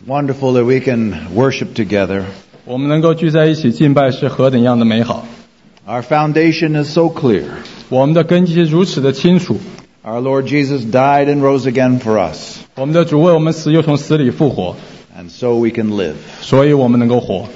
wonderful that we can worship together. 我们能够聚在一起敬拜是何等样的美好。 Our foundation is so clear. 我们的根基是如此的清楚。 Our Lord Jesus died and rose again for us, 我们的主为我们死，又从死里复活， and so we can live. 所以我们能够活。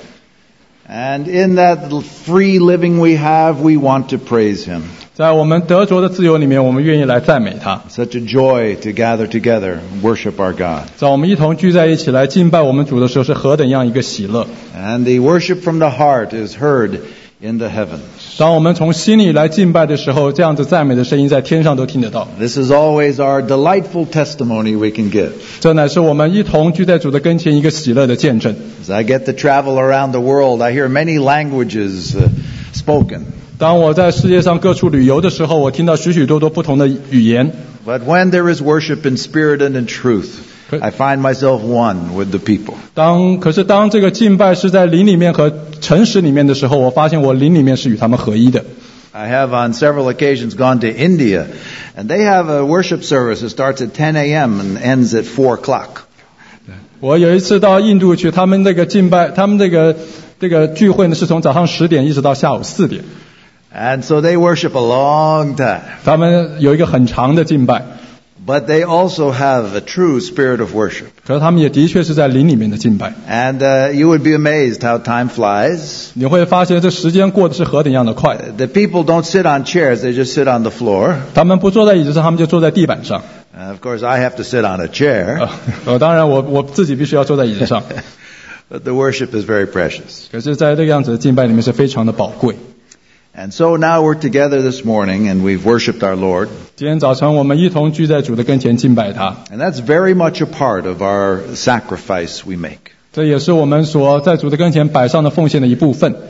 And in that free living we have, we want to praise Him. 在我们得着的自由里面，我们愿意来赞美他。 Such a joy to gather together and worship our God. 在我们一同聚在一起来敬拜我们主的时候，是何等样一个喜乐。 And the worship from the heart is heard in the heavens. 当我们从心里来敬拜的时候，这样子赞美的声音在天上都听得到。 This is always our delightful testimony we can give. 这乃是我们一同聚在主的跟前一个喜乐的见证。 As I get to travel around the world, I hear many languages spoken. 当我在世界上各处旅游的时候，我听到许许多多不同的语言。 But when there is worship in spirit and in truth, I find myself one with the people. 可是当这个敬拜是在灵里面和诚实里面的时候，我发现我灵里面是与他们合一的。 I have on several occasions gone to India, and they have a worship service that starts at 10 a.m. and ends at 4 o'clock. 我有一次到印度去，他们那个敬拜，他们这个聚会呢是从早上10点一直到下午4点。 And so they worship a long time. 他们有一个很长的敬拜。 But they also have a true spirit of worship. 可是他们也的确是在灵里面的敬拜。 And you would be amazed how time flies. 你会发现这时间过得是何等样的快。 The people don't sit on chairs, they just sit on the floor. 他们不坐在椅子上，他们就坐在地板上。 Of course, I have to sit on a chair. 当然我自己必须要坐在椅子上。 But the worship is very precious. 可是在这个样子的敬拜里面是非常的宝贵。 And so now we're together this morning and we've worshiped our Lord. 今天早晨我们一同聚在主的跟前敬拜他。 And that's very much a part of our sacrifice we make. 这也是我们所在主的跟前摆上的奉献的一部分。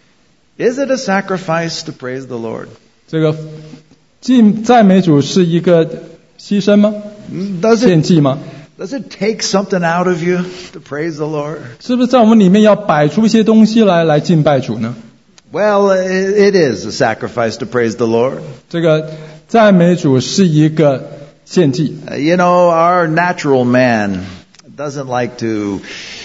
Is it a sacrifice to praise the Lord? 这个赞美主是一个牺牲吗？献祭吗？ Does it take something out of you to praise the Lord? 是不是在我们里面要摆出一些东西来敬拜主呢？ Well, it is a sacrifice to praise the Lord. 这个赞美主是一个献祭。 You know, our natural man doesn't like to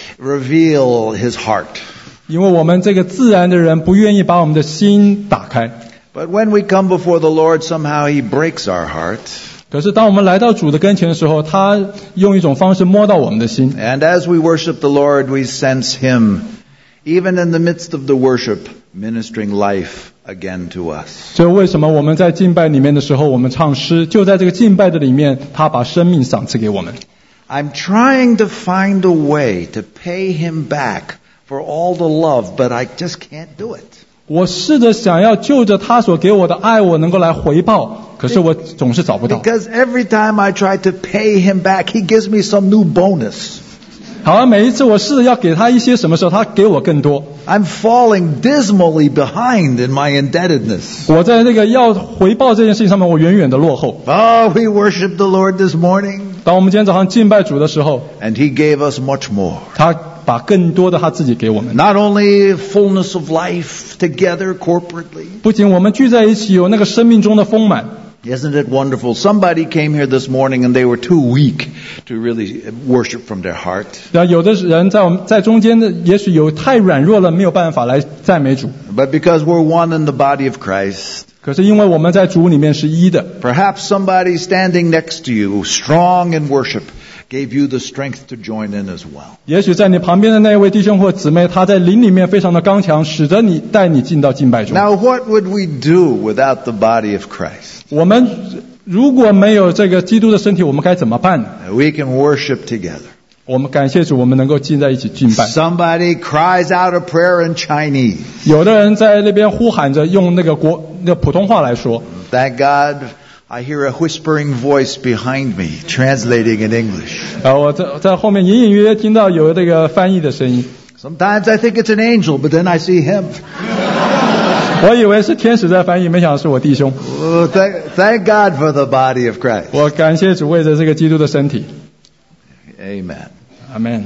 reveal his heart. 因为我们这个自然的人不愿意把我们的心打开。 But when we come before the Lord, somehow He breaks our heart. 可是当我们来到主的跟前的时候，他用一种方式摸到我们的心。 And as we worship the Lord, we sense Him, even in the midst of the worship, ministering life again to us. 所以为什么我们在敬拜里面的时候，我们唱诗，就在这个敬拜的里面，他把生命赏赐给我们。 I'm trying to find a way to pay Him back for all the love, but I just can't do it. 我试着想要就着他所给我的爱，我能够来回报，可是我总是找不到。 Because every time I try to pay Him back, He gives me some new bonus. 好像每一次我试着要给他一些什么时候，他给我更多。 I'm falling dismally behind in my indebtedness. 我在那个要回报这件事情上面，我远远的落后。 Oh, we worship the Lord this morning. 当我们今天早上敬拜主的时候， And He gave us much more. 他把更多的他自己给我们。 Not only fullness of life together corporately. 不仅我们聚在一起有那个生命中的丰满。 Isn't it wonderful? Somebody came here this morning and they were too weak to really worship from their heart. 有的人在中间的，也许有太软弱了，没有办法来赞美主。 But because we're one in the body of Christ. 可是因为我们在主里面是一的。 Perhaps somebody standing next to you, strong in worship, gave you the strength to join in as well. 也许在你旁边的那一位弟兄或姊妹，他在灵里面非常的刚强，使得你带你进到敬拜中。 Now what would we do without the body of Christ? 我们如果没有这个基督的身体，我们该怎么办呢？ We can worship together. 我们感谢主，我们能够进在一起敬拜。 Somebody cries out a prayer in Chinese. 有的人在那边呼喊着，用那个普通话来说。 Thank God, I hear a whispering voice behind me, translating in English. 我在后面隐隐约约听到有这个翻译的声音。 Sometimes I think it's an angel, but then I see him. 我以为是天使在翻译，没想到是我弟兄。 Thank God for the body of Christ. 我感谢主为着这个基督的身体。 Amen. Amen.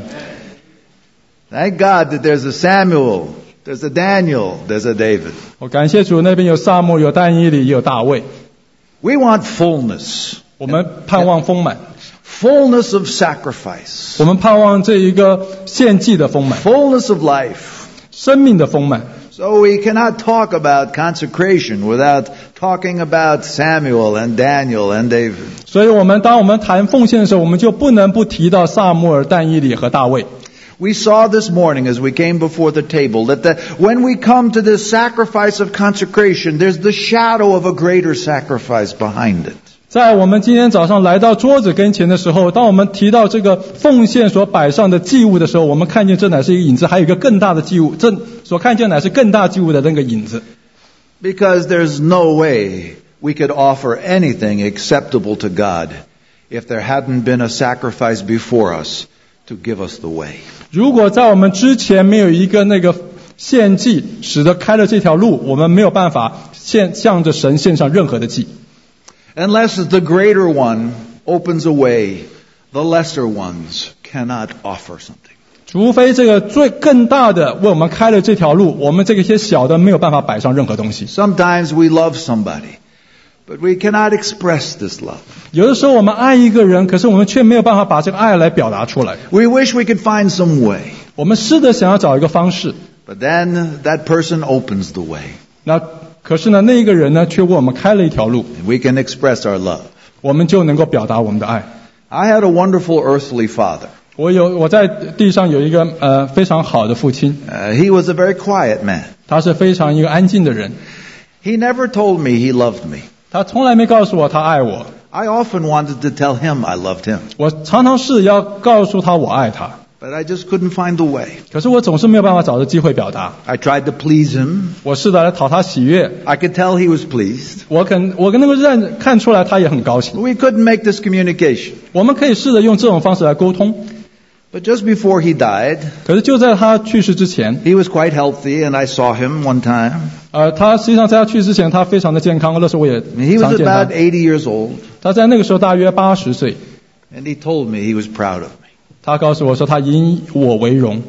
Thank God that there's a Samuel, there's a Daniel, there's a David. 我感谢主，那边有撒母，有但以理，也有大卫。 We want fullness. 我们盼望丰满。 fullness of sacrifice, 我们盼望这一个献祭的丰满， fullness of life. 生命的丰满。 So we cannot talk about consecration without talking about Samuel and Daniel and David. 所以当我们谈奉献的时候，我们就不能不提到撒母耳、但以理和大卫。 We saw this morning as we came before the table that when we come to this sacrifice of consecration, there's the shadow of a greater sacrifice behind it. 在我们今天早上来到桌子跟前的时候，当我们提到这个奉献所摆上的祭物的时候，我们看见这乃是一个影子，还有一个更大的祭物，这所看见乃是更大祭物的那个影子。 Because there's no way we could offer anything acceptable to God if there hadn't been a sacrifice before us to give us the way. 如果在我们之前没有一个那个献祭，使得开了这条路，我们没有办法向着神献上任何的祭。 Unless the greater one opens a way, the lesser ones cannot offer something. 除非这个更大的为我们开了这条路，我们这些小的没有办法摆上任何东西。 Sometimes we love somebody, but we cannot express this love. 有的时候我们爱一个人，可是我们却没有办法把这个爱来表达出来。 We wish we could find some way, 我们试着想要找一个方式， but then that person opens the way, 可是呢，那一个人呢，却为我们开了一条路， and we can express our love. 我们就能够表达我们的爱。 I had a wonderful earthly father. 我在地上有一个非常好的父亲， He was a very quiet man. 他是非常一个安静的人， He never told me he loved me. 他从来没告诉我他爱我。 I often wanted to tell him I loved him, 我常常是要告诉他我爱他， but I just couldn't find the way. 可是我总是没有办法找到机会表达。 I tried to please him. 我试着来讨他喜悦， I could tell he was pleased. 我能够看出来他也很高兴。 We couldn't make this communication. 我们可以试着用这种方式来沟通。 But just before he died, 可是就在他去世之前， he was quite healthy, and I saw him one time. 他实际上在他去世之前，他非常的健康，那时候我也 He 常 was 见他 about。80 years old, 他在那个时候大约80岁， and he told me he was proud of me. 他告诉我说他以我为荣，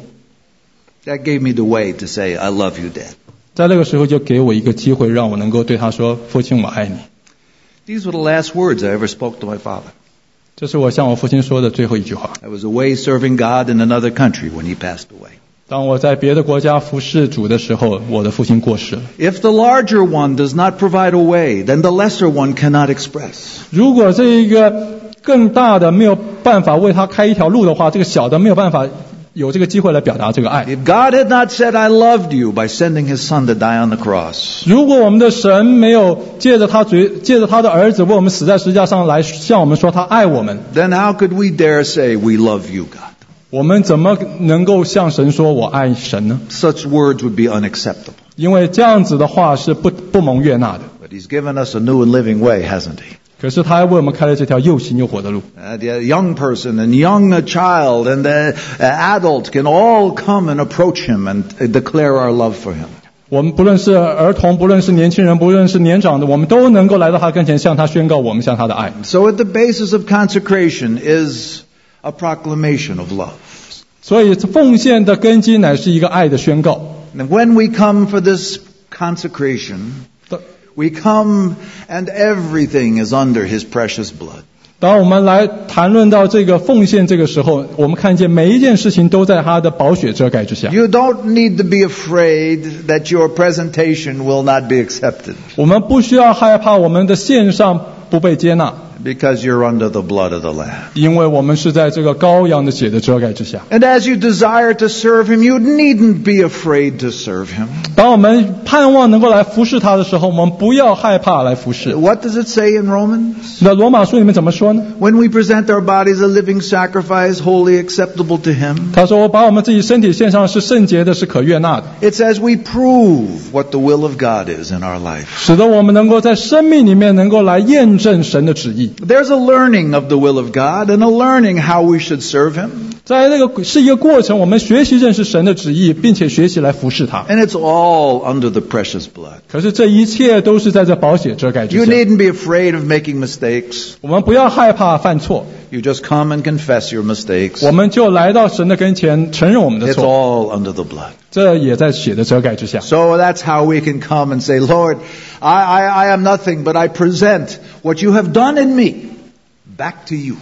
That gave me the way to say, I love you, Dad. 在那个时候就给我一个机会，让我能够对他说：“父亲，我爱你。 These were the last words I ever spoke to my father. ” 这是我向我父亲说的最后一句话。 I was away serving God in another country when he passed away. 当我在别的国家服侍主的时候，我的父亲过世了。 If the larger one does not provide a way, then the lesser one cannot express. 如果这一个更大的没有办法为他开一条路的话，这个小的没有办法有这个机会来表达这个爱。 If God had not said, I loved you by sending his son to die on the cross, 如果我们的神没有借着他的儿子为我们死在十字架上来向我们说他爱我们， then how could we dare say, we love you, God? 我们怎么能够向神说我爱神呢？ Such words would be unacceptable. 因为这样子的话是不蒙悦纳的。 But he's given us a new and living way, hasn't he? 可是他还为我们开了这条又新又活的路。 The young person and young child and the adult can all come and approach him and declare our love for him. 我们不论是儿童，不论是年轻人，不论是年长的，我们都能够来到他跟前，向他宣告我们向他的爱。 So at the basis of consecration is a proclamation of love. 所以奉献的根基乃是一个爱的宣告。 And when we come for this consecration, we come and everything is under his precious blood. 当我们来谈论到这个奉献这个时候，我们看见每一件事情都在他的宝血遮盖之下。 You don't need to be afraid that your presentation will not be accepted 我们不需要害怕我们的献上不被接纳， because you're under the blood of the Lamb. 因为我们是在这个羔羊的血的遮盖之下。 And as you desire to serve him, you needn't be afraid to serve him. 当我们盼望能够来服侍他的时候，我们不要害怕来服侍。 What does it say in Romans? 那罗马书里面怎么说呢？ When we present our bodies a living sacrifice, wholly acceptable to him, 他说：“我把我们自己身体献上是圣洁的，是可悦纳的， it says we prove what the will of God is in our life. 使得我们能够在生命里面能够来验证神的旨意。 There's a learning of the will of God and a learning how we should serve him. 在这个是一个过程，我们学习认识神的旨意，并且学习来服侍他。 And it's all under the precious blood. 可是这一切都是在这宝血遮盖之 You 下。 needn't be afraid of making mistakes. 我们不要害怕犯错， You just come and confess your mistakes. 我们就来到神的跟前，承认我们的 It's 错。 all under the blood. 这也在血的遮盖之下。 So that's how we can come and say, Lord, I am nothing, but I present what you have done in me back to you.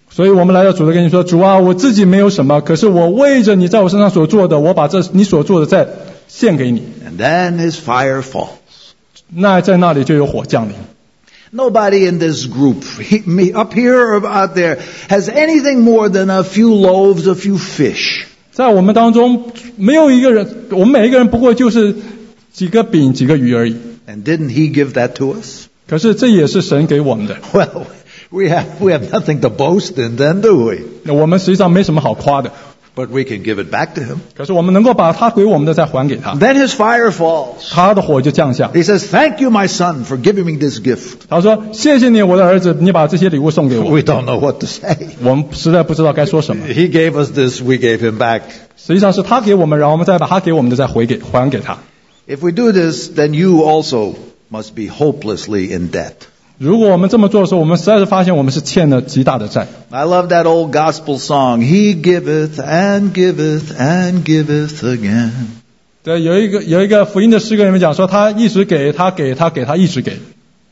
所以我们来到主的跟你说，主啊，我自己没有什么，可是我为着你在我身上所做的，我把这你所做的再献给你。 And then his fire falls. 那在那里就有火降临。 Nobody in this group, me up here or out there, has anything more than a few loaves, a few fish. 在我们当中没有一个人，我们每一个人不过就是几个饼几个鱼而已。 And didn't he give that to us? 可是这也是神给我们的。 Well, we have nothing to boast in then, do we? 我们实际上没什么好夸的， But we can give it back to him. 可是我们能够把他给我们的再还给他， Then his fire falls. 他的火就降下。 He says, "Thank you, my son, for giving me this gift." 他说：“谢谢你，我的儿子，你把这些礼物送给我。 We don't know what to say. ” 我们实在不知道该说什么。 He gave us this, we gave him back. 实际上是他给我们，然后我们再把他给我们的再还给他。 If we do this, then you also must be hopelessly in debt. 如果我们这么做的时候，我们实在是发现我们是欠了极大的债。 I love that old gospel song, "He giveth and giveth and giveth again." 对，有一个福音的诗歌里面讲说，他一直给他一直给，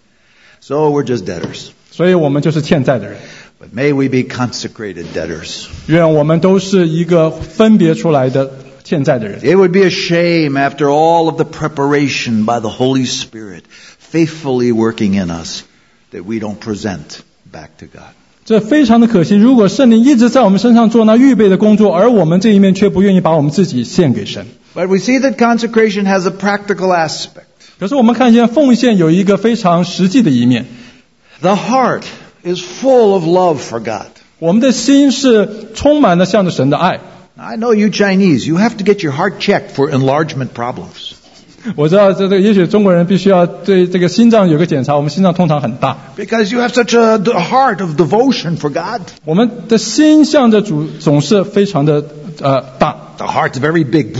So we're just debtors. 所以我们就是欠债的人。 But may we be consecrated debtors. 愿我们都是一个分别出来的欠债的人。 It would be a shame after all of the preparation by the Holy Spirit faithfully working in us that we don't present back to God. 这非常的可惜，如果圣灵一直在我们身上做那预备的工作，而我们这一面却不愿意把我们自己献给神。 But we see that consecration has a practical aspect. 可是我们看见奉献有一个非常实际的一面， The heart is full of love for God. 我们的心是充满了向着神的爱。 I know you Chinese, you have to get your heart checked for enlargement problems. 我知道这个，也许中国人必须要对这个心脏有个检查，我们心脏通常很大， Because you have such a heart of devotion for God. 我们的心向着主总是非常的大。 The heart's very big.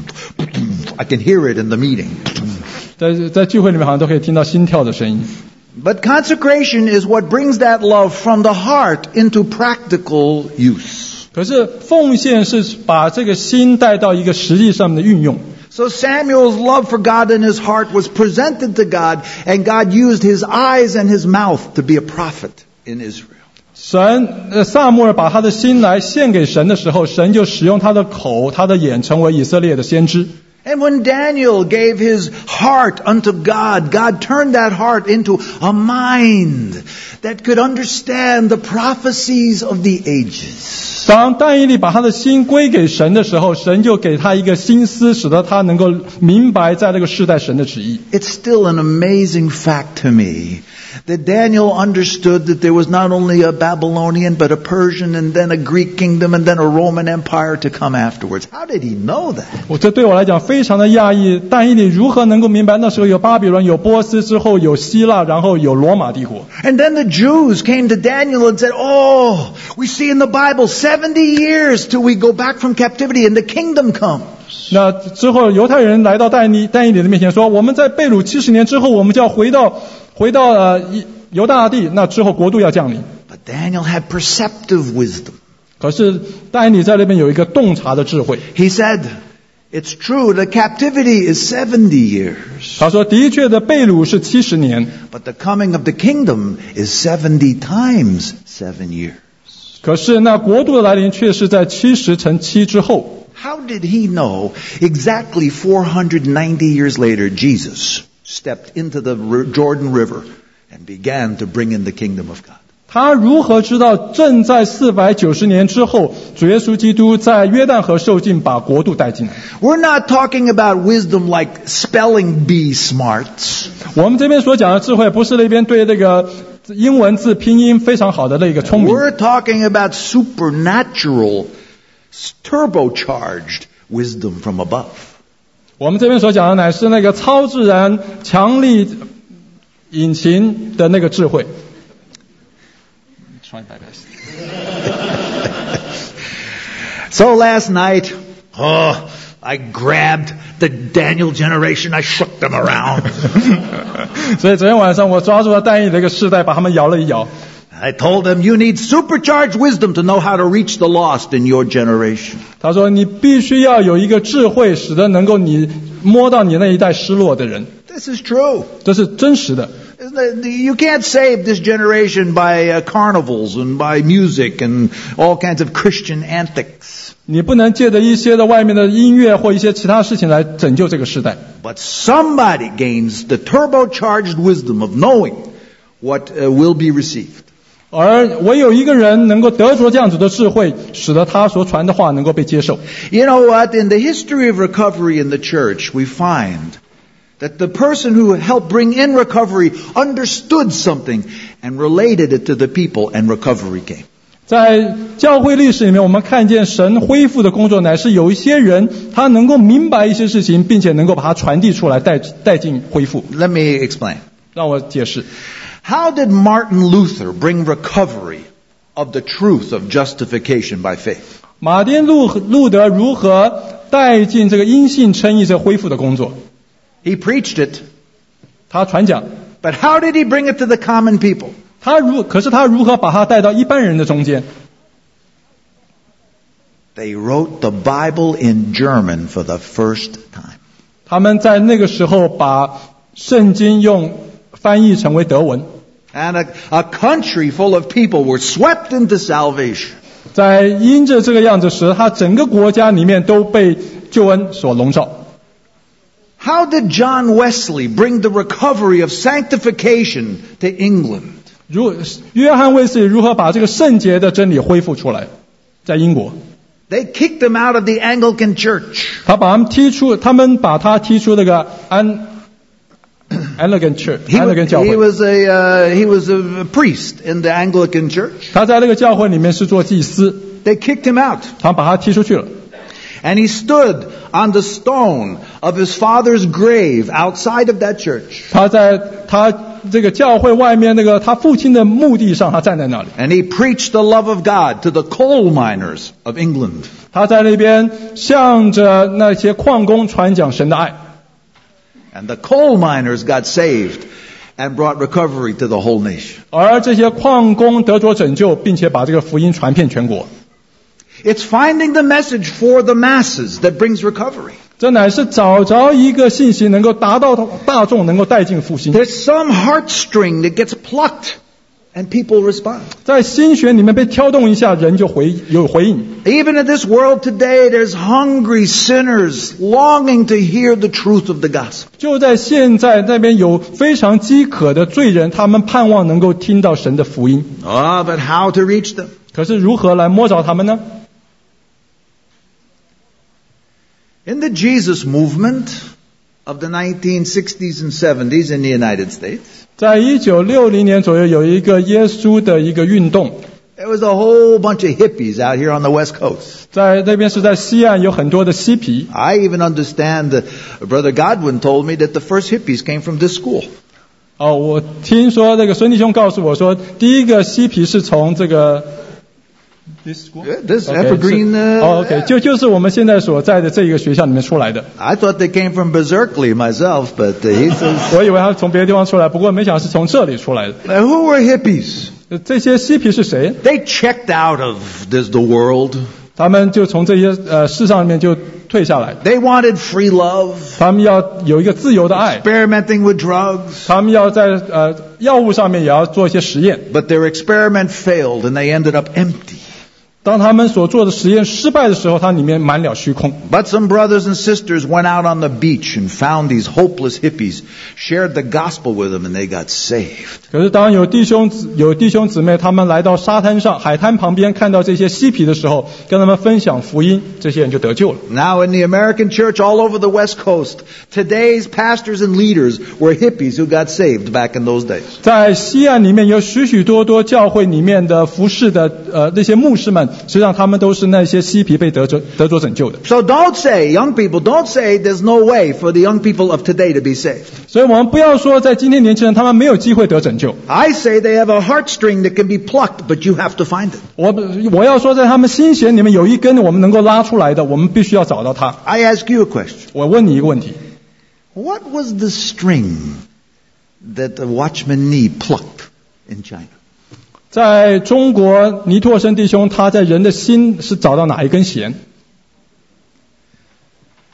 I can hear it in the meeting. 在聚会里面好像都可以听到心跳的声音。 But consecration is what brings that love from the heart into practical use. 可是奉献是把这个心带到一个实际上面的运用。 So Samuel's love for God in his heart was presented to God, and God used his eyes and his mouth to be a prophet in Israel. 撒母耳把他的心来献给神的时候，神就使用他的口、他的眼成为以色列的先知。 And when Daniel gave his heart unto God, God turned that heart into a mind that could understand the prophecies of the ages. 当但以理把他的心归给神的时候，神就给他一个心思，使得他能够明白在这个世代神的旨意。 It's still an amazing fact to me that Daniel understood that there was not only a Babylonian, but a Persian, and then a Greek kingdom, and then a Roman Empire to come afterwards. How did he know that? 这对我来讲非常的讶异，但以理如何能够明白那时候有巴比伦、有波斯，之后有希腊，然后有罗马帝国。 And then the Jews came to Daniel and said, "Oh, we see in the Bible 70 years till we go back from captivity and the kingdom comes." 那之后犹太人来到但以理的面前说，我们在被掳70年之后，我们就要回到犹大地，那之后国度要降临。 But Daniel had perceptive wisdom. 可是但以理在那边有一个洞察的智慧。 He said, "It's true, the captivity is 70 years. 他说，的确的被掳是70年， But the coming of the kingdom is 70 times 7 years." 可是那国度的来临却是在70乘7之后。 How did he know exactly 490 years later Jesus stepped into the Jordan River and began to bring in the kingdom of God? 他如何知道正在490年之后，主耶稣基督在约旦河受尽，把国度带进来？ We're not talking about wisdom like spelling bee smarts. 我们这边所讲的智慧，不是那边对这个英文字拼音非常好的那个聪明。 We're talking about supernatural, turbocharged wisdom from above. 我们这边所讲的乃是那个超自然、强力引擎的那个智慧。 So last night, I grabbed the Daniel generation, I shook them around. 所以昨天晚上我抓住了但以理这个世代，把他们摇了一摇。 I told them, you need supercharged wisdom to know how to reach the lost in your generation. 他说你必须要有一个智慧，使得能够你摸到你那一代失落的人。 This is true. 这是真实的。 You can't save this generation by carnivals and by music and all kinds of Christian antics. 你不能借着一些的外面的音乐或一些其他事情来拯救这个时代。 But somebody gains the turbocharged wisdom of knowing what will be received. 而唯有一个人能够得着这样子的智慧，使得他所传的话能够被接受。 You know what? In the history of recovery in the church, we find that the person who helped bring in recovery understood something and related it to the people, and recovery came. 在教会历史里面，我们看见神恢复的工作乃是有一些人他能够明白一些事情，并且能够把它传递出来，带进恢复。 Let me explain. 让我解释。 How did Martin Luther bring recovery of the truth of justification by faith? 马丁路德如何带进这个因信称义这恢复的工作？ He preached it. 他传讲。 But how did he bring it to the common people? 可是他如何把它带到一般人的中间？ They wrote the Bible in German for the first time. 他们在那个时候把圣经用翻译成为德文。 And a country full of people were swept into salvation. 在因着这个样子时，他整个国家里面都被救恩所笼罩。 How did John Wesley bring the recovery of sanctification to England? 约翰卫斯理如何把这个圣洁的真理恢复出来？在英国 They kicked him out of the Anglican Church. 他把他踢出那个Anglican Church， Anglican 教会。 He was a priest in the Anglican Church. 他在那个教会里面是做祭司。 They kicked him out. 他把他踢出去了。 And he stood on the stone of his father's grave outside of that church. 他在他这个教会外面那个他父亲的墓地上，他站在那里。 And he preached the love of God to the coal miners of England. 他在那边向着那些矿工传讲神的爱。 And the coal miners got saved and brought recovery to the whole nation. 而这些矿工得着拯救，并且把这个福音传遍全国。 It's finding the message for the masses that brings recovery. 这乃是找着一个信息，能够达到大众，能够带进复兴。 There's some heartstring that gets plucked and people respond. 在心弦里面被挑动一下，人就有回应。 Even in this world today, there's hungry sinners longing to hear the truth of the gospel. 就在现在那边有非常饥渴的罪人，他们盼望能够听到神的福音。 But how to reach them? 可是如何来摸着他们呢？ In the Jesus movement of the 1960s and 70s in the United States, 在1960年左右有一个耶稣的一个运动。 there was a whole bunch of hippies out here on the West Coast. 在那边是在西岸有很多的嬉皮。 I even understand that Brother Godwin told me that the first hippies came from this school. 我听说那个孙弟兄告诉我说，第一个嬉皮是从这个 This school? This Evergreen. OK， 就是我们现在所在的这一个学校里面出来的。 I thought they came from Berkeley myself, but he says. 我以为他从别的地方出来，不过没想到是从这里出来的。 Who were hippies? 这些嬉皮是谁？ They checked out of the world. 他们就从这些世上里面就退下来。 They wanted free love. 他们要有一个自由的爱。 Experimenting with drugs. 他们要在药物上面也要做一些实验。 But their experiment failed, and they ended up empty. 当他们所做的实验失败的时候，它里面满了虚空。 But some brothers and sisters went out on the beach and found these hopeless hippies, shared the gospel with them, and they got saved. 可是当有弟兄姊妹他们来到沙滩上海滩旁边，看到这些嬉皮的时候，跟他们分享福音，这些人就得救了。 Now in the American church all over the West Coast, today's pastors and leaders were hippies who got saved back in those days. 在西岸里面有许许多多教会里面的服侍的那些牧师们。 实际上，他们都是那些嬉皮被得着拯救的。 So don't say, young people, don't say there's no way for the young people of today to be saved. 所以我们不要说在今天年轻人他们没有机会得拯救。 I say they have a heartstring that can be plucked, but you have to find it. 我要说在他们心弦里面有一根我们能够拉出来的，我们必须要找到它。 I ask you a question. 我问你一个问题 What was the string that Watchman Nee plucked in China? 在中国，尼托生弟兄他在人的心是找到哪一根弦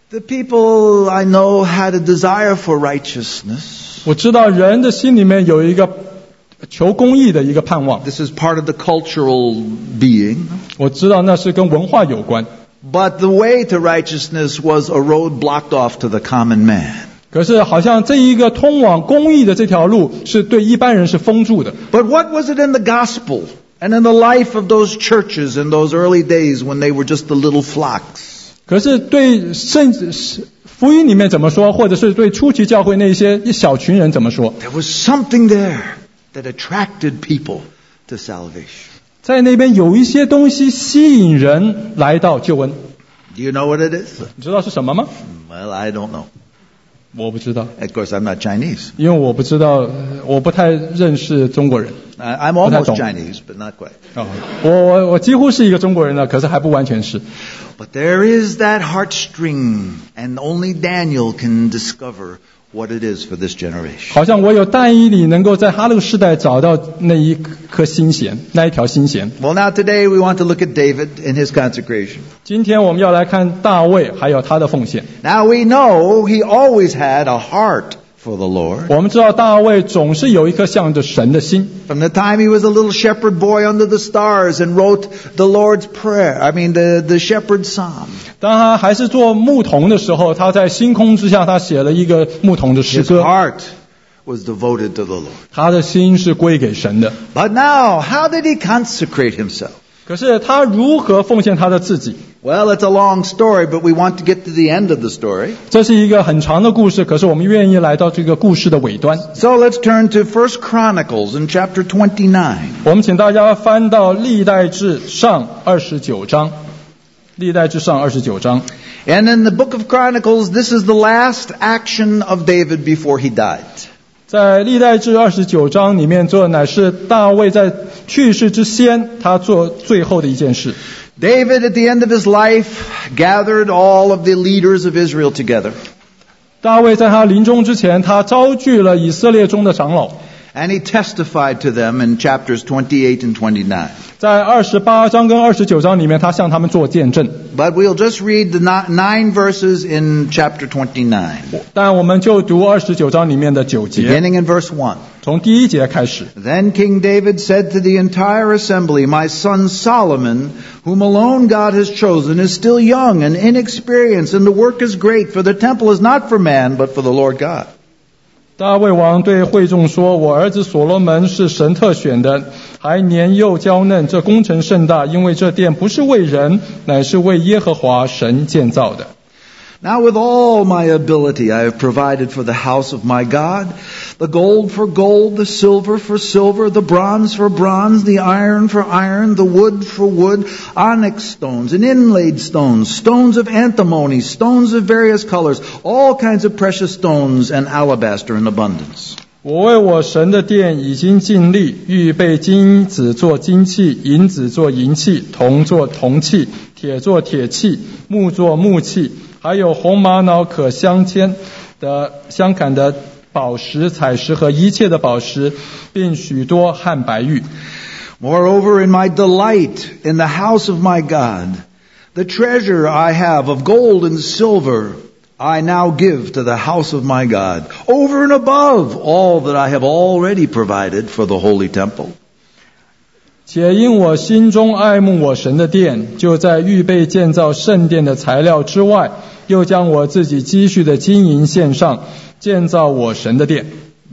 The people I know had a desire for righteousness. 我知道人的心里面有一个求公义的一个盼望， This is part of the cultural being. 我知道那是跟文化有关。 But the way to righteousness was a road blocked off to the common man. 可是好像这一个通往公义的这条路是对一般人是封住的。 But what was it in the gospel and in the life of those churches in those early days when they were just the little flocks? 可是对福音里面怎么说，或者是对初期教会那些一小群人怎么说？ There was something there that attracted people to salvation. 在那边有一些东西吸引人来到救恩。 Do you know what it is? 你知道是什么吗？ Well, I don't know. 我不知道， Of course, I'm not Chinese. 因为我不知道，我不太认识中国人。 I'm almost 不太懂。 Chinese, but not quite. 我几乎是一个中国人了，可是还不完全是。 But there is that heartstring, and only Daniel can discover what it is for this generation. 好像我有但以理能够在他那个世代找到那一颗心弦，那一条心弦。 Well, now today we want to look at David and his consecration. 今天我们要来看大卫还有他的奉献。 Now we know he always had a heart for the Lord. 我们知道大卫总是有一颗向着神的心。 From the time he was a little shepherd boy under the stars and wrote the Lord's Prayer, the shepherd's psalm. 当他还是做牧童的时候，他在星空之下，他写了一个牧童的诗 His 歌。 heart was devoted to the Lord. 他的心是归给神的。 But now, how did he consecrate himself? 可是他如何奉献他的自己？ Well, it's a long story, but we want to get to the end of the story. 这是一个很长的故事，可是我们愿意来到这个故事的尾端。 So let's turn to 1 Chronicles in chapter 29. 我们请大家翻到历代志上29章。历代志上29章。 And in the book of Chronicles, this is the last action of David before he died. 在历代志29章里面，这乃是大卫在去世之先，他做最后的一件事。 David, at the end of his life, gathered all of the leaders of Israel together. 大卫在他临终之前，他招聚了以色列中的长老， And he testified to them in chapters 28 and 29. 在28章跟29章里面，他向他们做见证。 But we'll just read the 9 verses in chapter 29. 但我们就读29章里面的9节， Beginning in verse 1. 从第1节开始。 Then King David said to the entire assembly, My son Solomon, whom alone God has chosen, is still young and inexperienced, and the work is great, for the temple is not for man, but for the Lord God. 大卫王对会众说：“我儿子所罗门是神特选的，还年幼娇嫩，这工程甚大，因为这殿不是为人，乃是为耶和华神建造的。” Now with all my ability I have provided for the house of my God, the gold for gold, the silver for silver, the bronze for bronze, the iron for iron, the wood for wood, onyx stones and inlaid stones, stones of antimony, stones of various colors, all kinds of precious stones and alabaster in abundance. 我为我神的殿已经尽力，预备金子做金器，银子做银器，铜做铜器，铁做铁器，木做木器，还有红玛瑙可镶嵌的镶砍的宝石、彩石和一切的宝石，并许多汉白玉。 Moreover, in my delight in the house of my God, the treasure I have of gold and silver, I now give to the house of my God, over and above all that I have already provided for the holy temple. 且因我心中爱慕我神的殿，就在预备建造圣殿的材料之外，又将我自己积蓄的金银献上，建造我神的殿。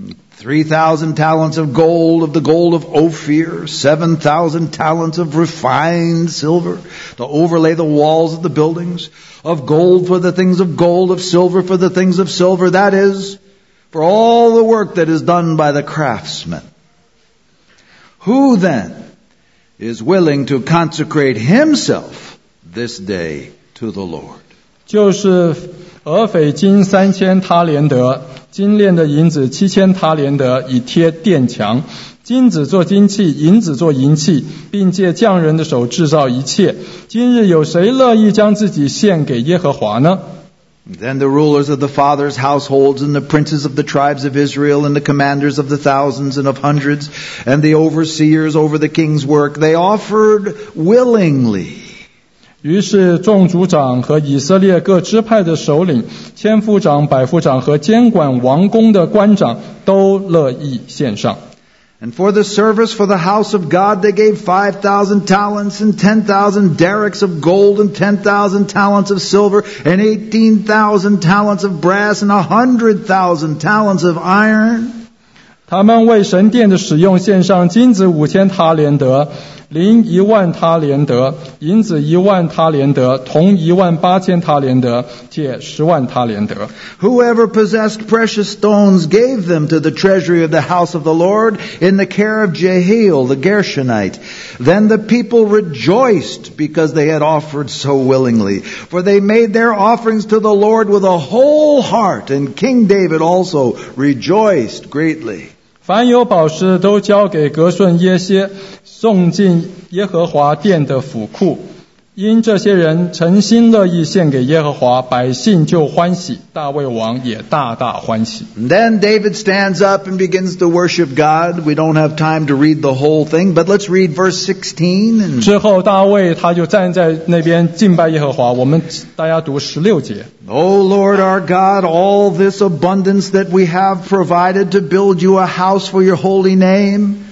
3,000 talents of gold of the gold of Ophir, 7,000 talents of refined silver to overlay the walls of the buildings, of gold for the things of gold, of silver for the things of silver, that is, for all the work that is done by the craftsmen. Who then is willing to consecrate himself this day to the Lord? 就是俄斐金3000他连得，金链的银子7000他连得，以贴殿墙。金子做金器，银子做银器，并借匠人的手制造一切。今日有谁乐意将自己献给耶和华呢？ Then the rulers of the fathers' households and the princes of the tribes of Israel and the commanders of the thousands and of hundreds and the overseers over the king's work, they offered willingly. 于是众族长和以色列各支派的首领、千夫长、百夫长和监管王宫的官长都乐意献上。 And for the service for the house of God, they gave 5,000 talents and 10,000 derricks of gold and 10,000 talents of silver and 18,000 talents of brass and 100,000 talents of iron. 他们为神殿的使用献上金子5000塔连德，银10000塔连德，银子10000塔连德，铜18000塔连德，铁100000塔连德。 Whoever possessed precious stones gave them to the treasury of the house of the Lord in the care of Jehiel the Gershonite. Then the people rejoiced because they had offered so willingly. For they made their offerings to the Lord with a whole heart, and King David also rejoiced greatly. 凡有宝石都交给革顺耶歇，送进耶和华殿的府库。因这些人诚心乐意献给耶和华，百姓就欢喜，大卫王也大大欢喜。 And then David stands up and begins to worship God. We don't have time to read the whole thing, but let's read verse 16. 之后大卫他就站在那边敬拜耶和华，我们大家读16节。 O Lord our God, all this abundance that we have provided to build you a house for your holy name,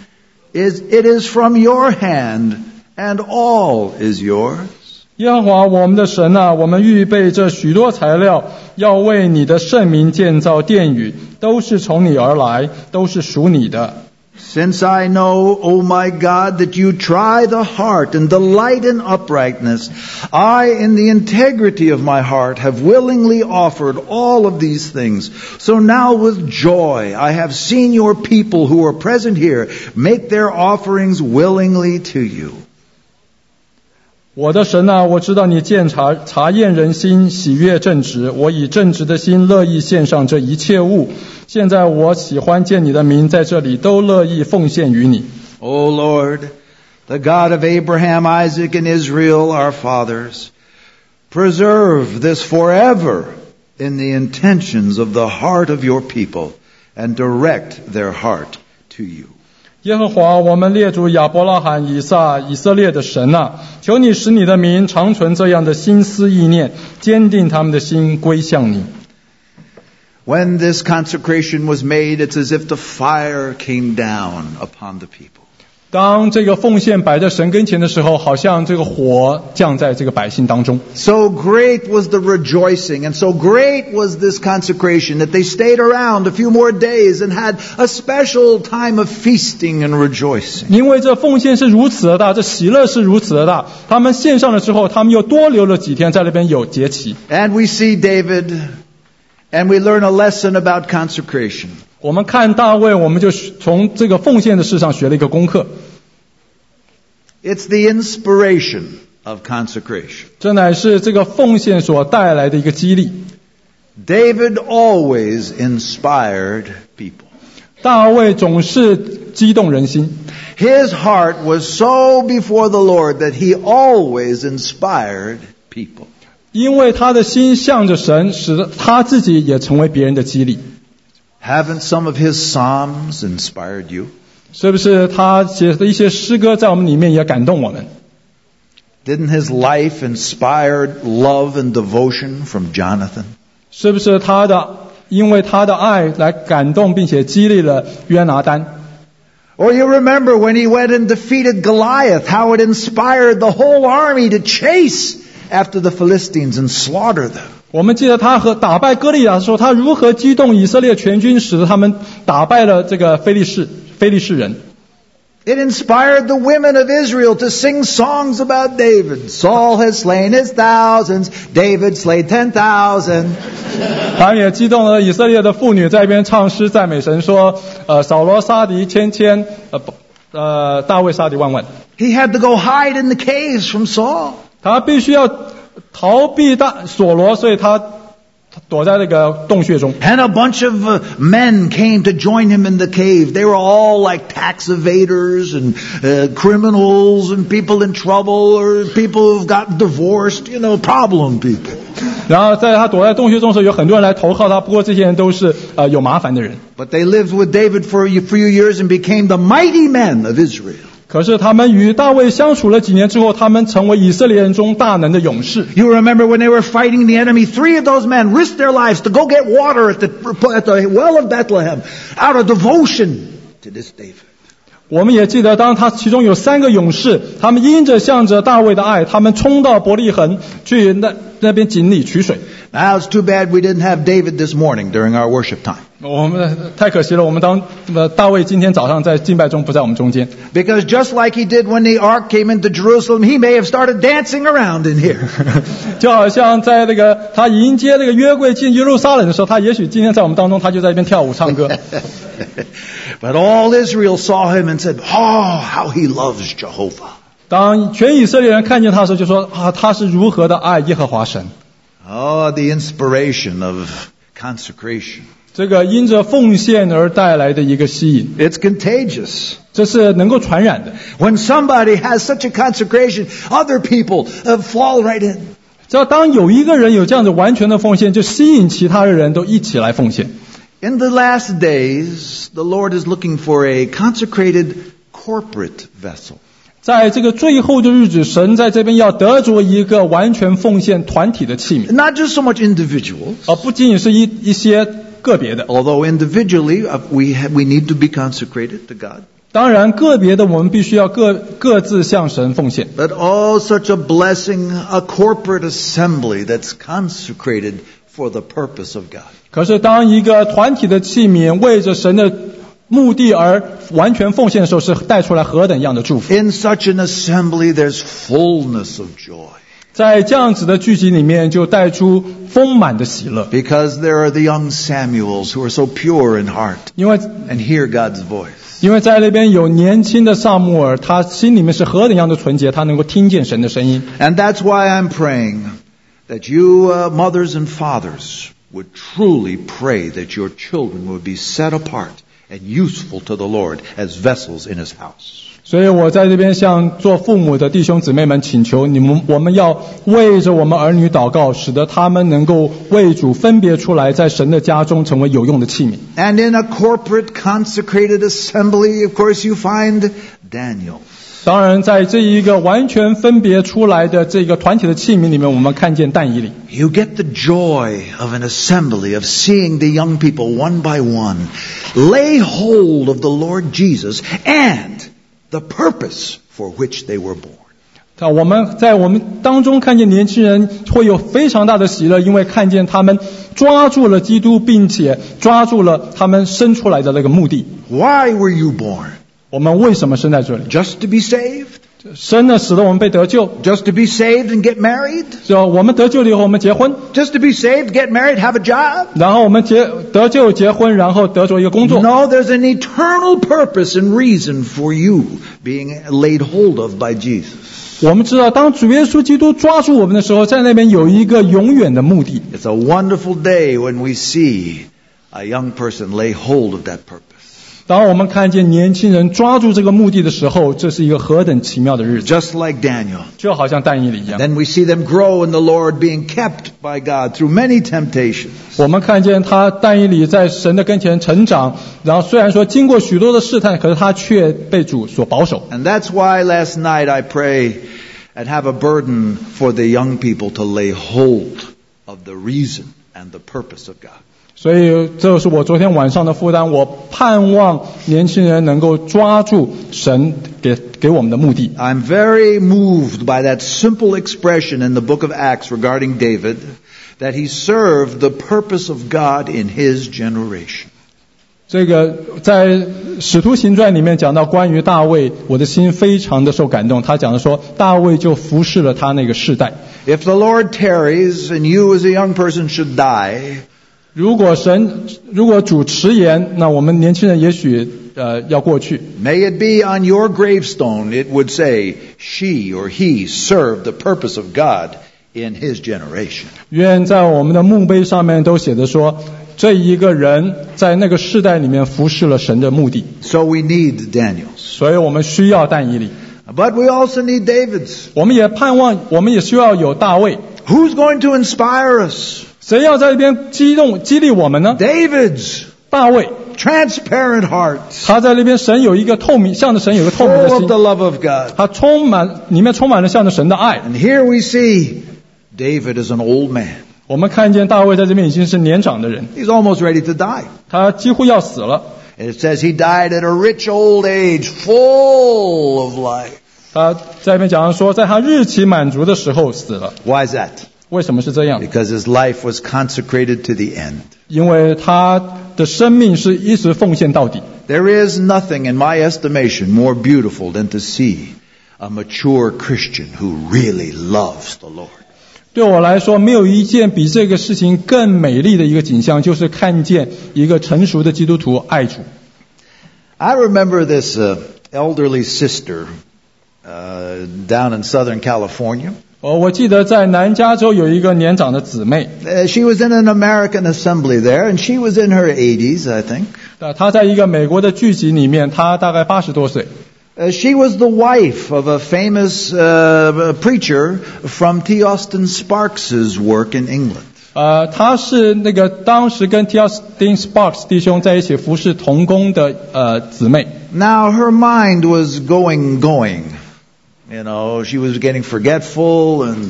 it is from your hand, and all is yours. 耶和华我们的神啊，我们预备这许多材料，要为你的圣名建造殿宇，都是从你而来，都是属你的。 Since I know, O my God, that you try the heart and delight in uprightness, I, in the integrity of my heart, have willingly offered all of these things. So now with joy I have seen your people who are present here make their offerings willingly to you. 我的神啊，我知道你察验人心，喜悦正直，我以正直的心乐意献上这一切物。现在我喜欢见你的名在这里，都乐意奉献于你。 O Lord, the God of Abraham, Isaac, and Israel, our fathers, preserve this forever in the intentions of the heart of your people, and direct their heart to you. 耶和华我们列祖亚伯拉罕、以撒、以色列的神啊，求你使你的民长存这样的心思意念，坚定他们的心归向你。 When this consecration was made, it's as if the fire came down upon the people. 当这个奉献摆在神跟前的时候，好像这个火降在这个百姓当中。 So great was the rejoicing, and so great was this consecration that they stayed around a few more days and had a special time of feasting and rejoicing. 因为这奉献是如此的大，这喜乐是如此的大，他们献上了之后，他们又多留了几天在那边有节期。 And we see David, and we learn a lesson about consecration. 我们看大卫，我们就从这个奉献的事上学了一个功课。 It's the inspiration of consecration. 这乃是这个奉献所带来的一个激励。 David always inspired people. 大卫总是激动人心。 His heart was so before the Lord that he always inspired people. 因为他的心向着神，使得他自己也成为别人的激励。 Haven't some of his psalms inspired you? 是不是他写的一些诗歌在我们里面也感动我们？ Didn't his life inspire love and devotion from Jonathan? 是不是因为他的爱来感动并且激励了约拿单？ Or you remember when he went and defeated Goliath, how it inspired the whole army to chase after the Philistines and slaughter them. 我们记得他打败歌利亚的时候，他如何激动以色列全军，使得他们打败了这个非利士人。 It inspired the women of Israel to sing songs about David. Saul has slain his thousands, David slayed 10,000. 他们也激动了以色列的妇女在一边唱诗赞美神，说扫罗杀敌千，大卫杀敌万。 He had to go hide in the caves from Saul. 他必须要逃避所罗，所以他躲在那个洞穴中。 And a bunch of men came to join him in the cave. They were all like tax evaders and criminals and people in trouble or people who've gotten divorced, problem people. 然后在他躲在洞穴中的时候，有很多人来投靠他，不过这些人都是有麻烦的人。 But they lived with David for a few years and became the mighty men of Israel. 可是他们与大卫相处了几年之后，他们成为以色列人中大能的勇士。 You remember when they were fighting the enemy, 3 of those men risked their lives to go get water at the well of Bethlehem out of devotion to this David. 我们也记得，当他其中有3个勇士，他们因着向着大卫的爱，他们冲到伯利恒去那边井里取水。 Now it's too bad we didn't have David this morning during our worship time. 我们太可惜了，我们大卫今天早上在敬拜中不在我们中间。 Because just like he did when the ark came into Jerusalem, he may have started dancing around in here. 就好像在那个他迎接那个约柜进耶路撒冷的时候，他也许今天在我们当中，他就在那边跳舞唱歌。 But all Israel saw him and said, "Oh, how he loves Jehovah." 当全以色列人看见他的时候，就说啊，他是如何的爱耶和华神。 Oh, the inspiration of consecration. 这个因着奉献而带来的一个吸引， It's contagious. 这是能够传染的。 When somebody has such a consecration, other people fall right in. 只要当有一个人有这样子完全的奉献，就吸引其他的人都一起来奉献。 In the last days, the Lord is looking for a consecrated corporate vessel. 在这个最后的日子，神在这边要得着一个完全奉献团体的器皿， Not just so much individuals. 而不仅仅是一些个别的。 Although individually we need to be consecrated to God. 当然，个别的我们必须要各自向神奉献。 But oh, such a blessing, a corporate assembly that's consecrated for the purpose of God. 可是，当一个团体的器皿为着神的目的而完全奉献的时候，是带出来何等样的祝福。 In such an assembly, there's fullness of joy. 在这样子的聚集里面，就带出丰满的喜乐。 Because there are the young Samuels who are so pure in heart 因为 and hear God's voice. 在那边有年轻的撒母耳，他心里面是何等样的纯洁，他能够听见神的声音。 And that's why I'm praying that you mothers and fathers would truly pray that your children would be set apart and useful to the Lord as vessels in His house. 所以我在这边向做父母的弟兄姊妹们请求我们要为着我们儿女祷告，使得他们能够为主分别出来，在神的家中成为有用的器皿。 And in a corporate consecrated assembly, of course, you find Daniel. 当然，在这一个完全分别出来的这个团体的器皿里面，我们看见但以理。 You get the joy of an assembly, of seeing the young people one by one lay hold of the Lord Jesus and the purpose for which they were born. 我们在我们当中看见年轻人会有非常大的喜乐，因为看见他们抓住了基督，并且抓住了他们生出来的那个目的。 Why were you born? 我们为什么生在这里？ Just to be saved? 生呢，使得我们被得救。 Just to be saved and get married? 就我们得救了以后，我们结婚。 Just to be saved, get married, have a job? 然后我们得救结婚，然后得着一个工作。 No, there's an eternal purpose and reason for you being laid hold of by Jesus. 我们知道，当主耶稣基督抓住我们的时候，在那边有一个永远的目的。 It's a wonderful day when we see a young person lay hold of that purpose. 当我们看见年轻人抓住这个目的的时候，这是一个何等奇妙的日子。 Just like Daniel. 就好像但以理一样。 Then we see them grow in the Lord, being kept by God through many temptations. 我们看见但以理在神的跟前成长，然后虽然说经过许多的试探，可是他却被主所保守。 And that's why last night I pray and have a burden for the young people to lay hold of the reason and the purpose of God. 所以这是我昨天晚上的负担，我盼望年轻人能够抓住神给我们的目的。 I'm very moved by that simple expression in the book of Acts regarding David, that he served the purpose of God in his generation. 这个在使徒行传里面讲到关于大卫，我的心非常的受感动。他讲的说，大卫就服侍了他那个世代。 If the Lord tarries and you as a young person should die, 如果主迟延，那我们年轻人也许要过去。 may it be on your gravestone, it would say, she or he served the purpose of God in his generation. 愿在我们的墓碑上面都写着说，这一个人在那个世代里面服侍了神的目的。 So we need Daniels. 所以我们需要但以理， But we also need Davids. 我们也盼望，我们也需要有大卫。 Who's going to inspire us? 谁要在这边激励我们呢？ Davids. 大卫。 transparent heart, 他在那边神有一个透明，向着神有一个透明的 full of 心， the love of God. 他里面充满了向着神的爱。 And here we see David is an old man. 我们看见大卫在这边已经是年长的人， He's almost ready to die. 他几乎要死了。 And it says he died at a rich old age, full of life. 他在那边讲说，在他日期满足的时候死了。 Why is that? 为什么是这样？ Because his life was consecrated to the end. 因为他的生命是一直奉献到底。 There is nothing, in my estimation, more beautiful than to see a mature Christian who really loves the Lord. 对我来说，没有一件比这个事情更美丽的一个景象，就是看见一个成熟的基督徒爱主。 I remember this elderly sister down in Southern California. 我记得在南加州有一个年长的姊妹， She was in an American assembly there, and she was in her 80s, I think. 她在一个美国的聚集里面，她大概80多岁。 She was the wife of a famous preacher from T. Austin Sparks' work in England. 她是那个当时跟 T. Austin Sparks 弟兄在一起服侍同工的姊妹。 Now her mind was going. You know, she was getting forgetful and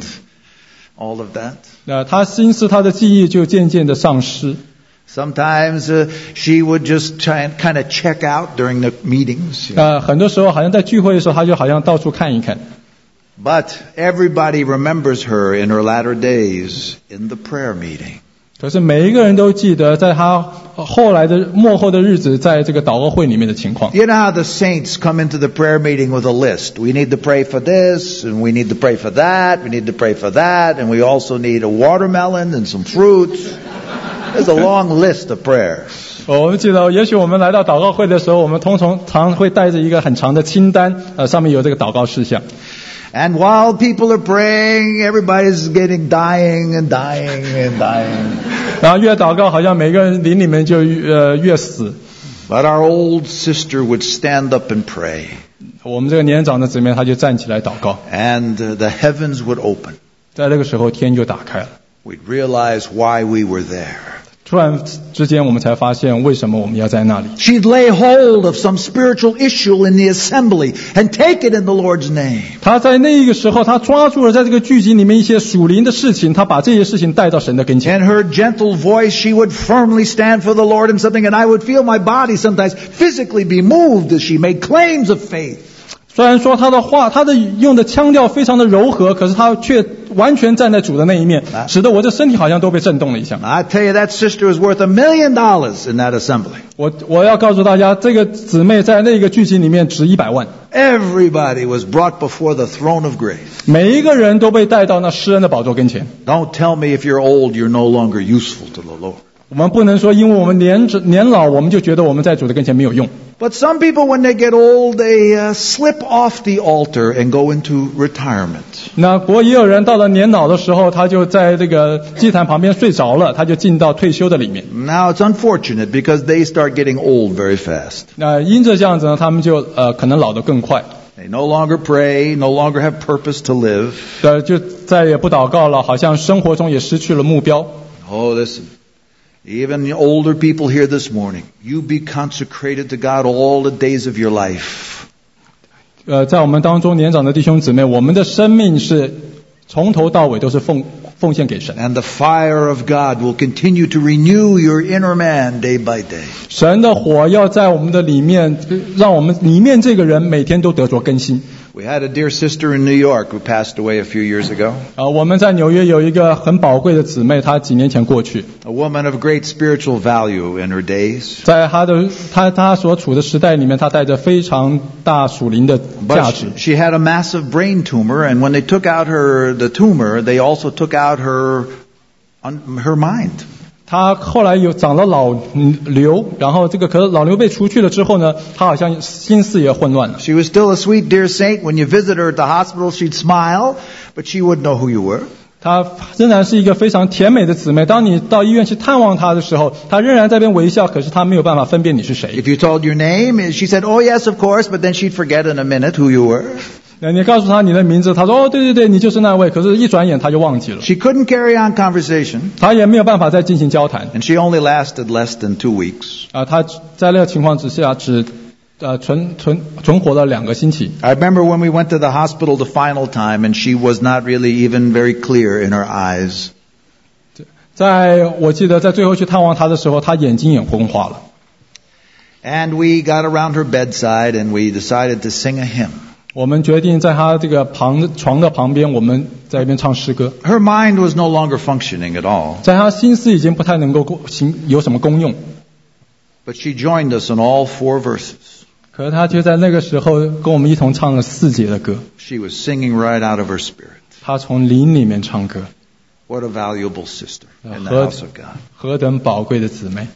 all of that. 她心思、她的记忆就渐渐的丧失。 Sometimes she would just try and kind of check out during the meetings. 很多时候好像在聚会的时候，她就好像到处看一看。 But everybody remembers her in her latter days in the prayer meeting. 可是每一个人都记得，在她后来的末后的日子，在这个祷告会里面的情况。 You know how the saints come into the prayer meeting with a list. We need to pray for this, and we need to pray for that, we need to pray for that, and we also need a watermelon and some fruits. There's a long list of prayers. 我们记得，也许我们来到祷告会的时候，我们常会带着一个很长的清单，上面有这个祷告事项。 And while people are praying, everybody's dying and dying and dying. 然后越祷告，好像每个人灵里面就越死。 But our old sister would stand up and pray. 我们这个年长的姊妹，她就站起来祷告， And the heavens would open. 在这个时候天就打开了。 We'd realize why we were there. 突然之间，我们才发现为什么我们要在那里。 She'd lay hold of some spiritual issue in the assembly and take it in the Lord's name. 他在那一个时候，他抓住了在这个聚集里面一些属灵的事情，他把这些事情带到神的跟前。 In her gentle voice, she would firmly stand for the Lord in something, and I would feel my body sometimes physically be moved as she made claims of faith. 虽然说他的话，他的用的腔调非常的柔和，可是他却完全站在主的那一面，使得我的身体好像都被震动了一下。 I tell you, that sister was worth $1 million in that assembly. 我要告诉大家，这个姊妹在那个聚集里面值100万。 Everybody was brought before the throne of grace. 每一个人都被带到那施恩的宝座跟前。 Don't tell me if you're old, you're no longer useful to the Lord. 我们不能说，因为我们年老，我们就觉得我们在主的跟前没有用。 But some people, when they get old, they slip off the altar and go into retirement. 那不过也有人到了年老的时候，他就在这个祭坛旁边睡着了，他就进到退休的里面。 Now it's unfortunate because they start getting old very fast. 那因着这样子呢，他们就可能老得更快。 They no longer pray, no longer have purpose to live. 就再也不祷告了，好像生活中也失去了目标。 Oh, listen. Even the older people here this morning, you be consecrated to God all the days of your life. 在我们当中年长的弟兄姊妹，我们的生命是从头到尾都是奉献给神。 And the fire of God will continue to renew your inner man day by day. 神的火要在我们的里面，让我們里面這個人每天都得着更新。 We had a dear sister in New York who passed away a few years ago. 我們在紐約有一個很寶貴的姊妹，她幾年前過去。 A woman of great spiritual value in her days. 在她所處的時代裡面，她帶着非常大屬靈的價值。 But she had a massive brain tumor, and when they took out the tumor, they also took out her mind. 他后来有长了老瘤，然后可是老瘤被除去了之后呢，他好像心思也混乱了。 She was still a sweet dear saint. When you visit her at the hospital, she'd smile, but she wouldn't know who you were. 她仍然是一个非常甜美的姊妹。当你到医院去探望她的时候，她仍然在那边微笑，可是她没有办法分辨你是谁。 If you told your name, she said, "Oh yes, of course," but then she'd forget in a minute who you were. 你告诉他你的名字，他说哦，对对对，你就是那位。可是，一转眼他就忘记了。 She couldn't carry on conversation. 他也没有办法再进行交谈。 And she only lasted less than 2 weeks. 他在那个情况之下只存活了2个星期。 I remember when we went to the hospital the final time, and she was not really even very clear in her eyes. 在我记得在最后去探望他的时候，他眼睛也昏花了。 And we got around her bedside, and we decided to sing a hymn. 我们决定在他这个床的旁边，我们在一边唱诗歌。 Her mind was no longer functioning at all. 在他心思已经不太能够有什么功用。 But she joined us in all 4 verses. 可是他就在那个时候跟我们一同唱了4节的歌。 She was singing right out of her spirit. 他从灵里面唱歌。 What a valuable sister in the house of God. 何等宝贵的姊妹。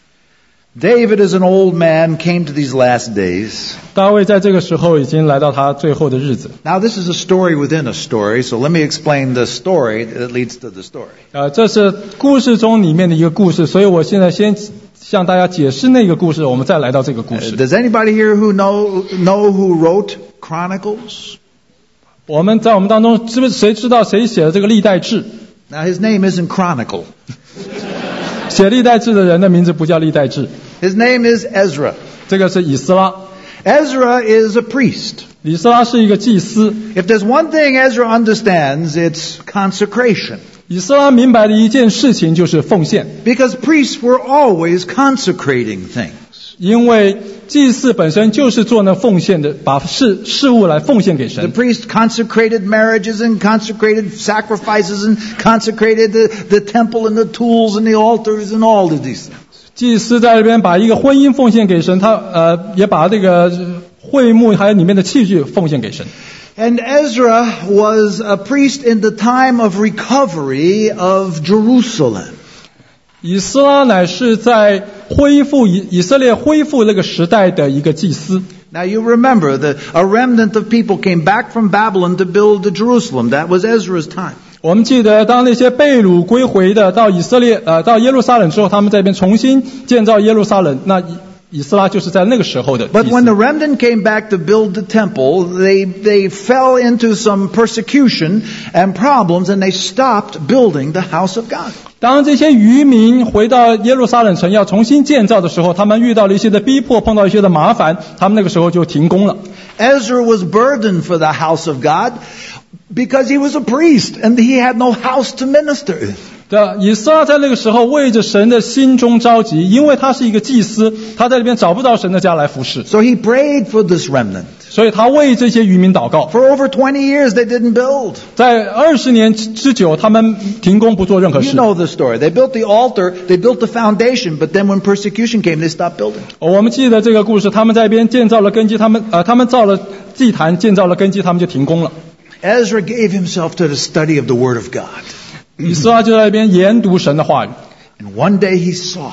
David, as an old man, came to these last days. 大卫在这个时候已经来到他最后的日子。 Now, this is a story within a story, so let me explain the story that leads to the story. 这是故事中里面的一个故事，所以我现在先向大家解释那个故事，我们再来到这个故事。 Does anybody here who know who wrote Chronicles? 我们当中是不是谁知道谁写的这个历代志？ Now, his name isn't Chronicle. 写历代志的人的名字不叫历代志。 His name is Ezra. 这个是以斯拉。 Ezra is a priest. 以斯拉是一个祭司。 If there's one thing Ezra understands, it's consecration. 以斯拉明白的一件事情就是奉献。 Because priests were always consecrating things. 因为祭司本身就是做那奉献的，把事物来奉献给神。 The priest consecrated marriages and consecrated sacrifices and consecrated the temple and the tools and the altars and all of these things. 祭司在这边把一个婚姻奉献给神，他也把这个会幕还有里面的器具奉献给神。 And Ezra was a priest in the time of recovery of Jerusalem. 以斯拉乃是在恢复以色列恢复那个时代的一个祭司。 Now you remember that a remnant of people came back from Babylon to build Jerusalem. That was Ezra's time. 我们记得当那些被掳归回的到以色列到耶路撒冷之后，他们在这边重新建造耶路撒冷，那以斯拉就是在那个时候的祭司。 But when the remnant came back to build the temple, they fell into some persecution and problems, and they stopped building the house of God. 当这些渔民回到耶路撒冷城要重新建造的时候，他们遇到了一些的逼迫，碰到一些的麻烦，他们那个时候就停工了。 Ezra was burdened for the house of God because he was a priest and he had no house to minister in. 以斯拉在那个时候为着神的心中着急，因为他是一个祭司，他在里边找不到神的家来服侍。 So he prayed for this remnant. 所以他为这些渔民祷告。 For over 20 years they didn't build. 在20年之久，他们停工不做任何事。 You know the story. They built the altar, they built the foundation, but then when persecution came, they stopped building. 我们记得这个故事，他们在一边建造了根基，他们造了祭坛，建造了根基，他们就停工了。 Ezra gave himself to the study of the Word of God. 以斯拉就在一边研读神的话语。 And one day he saw,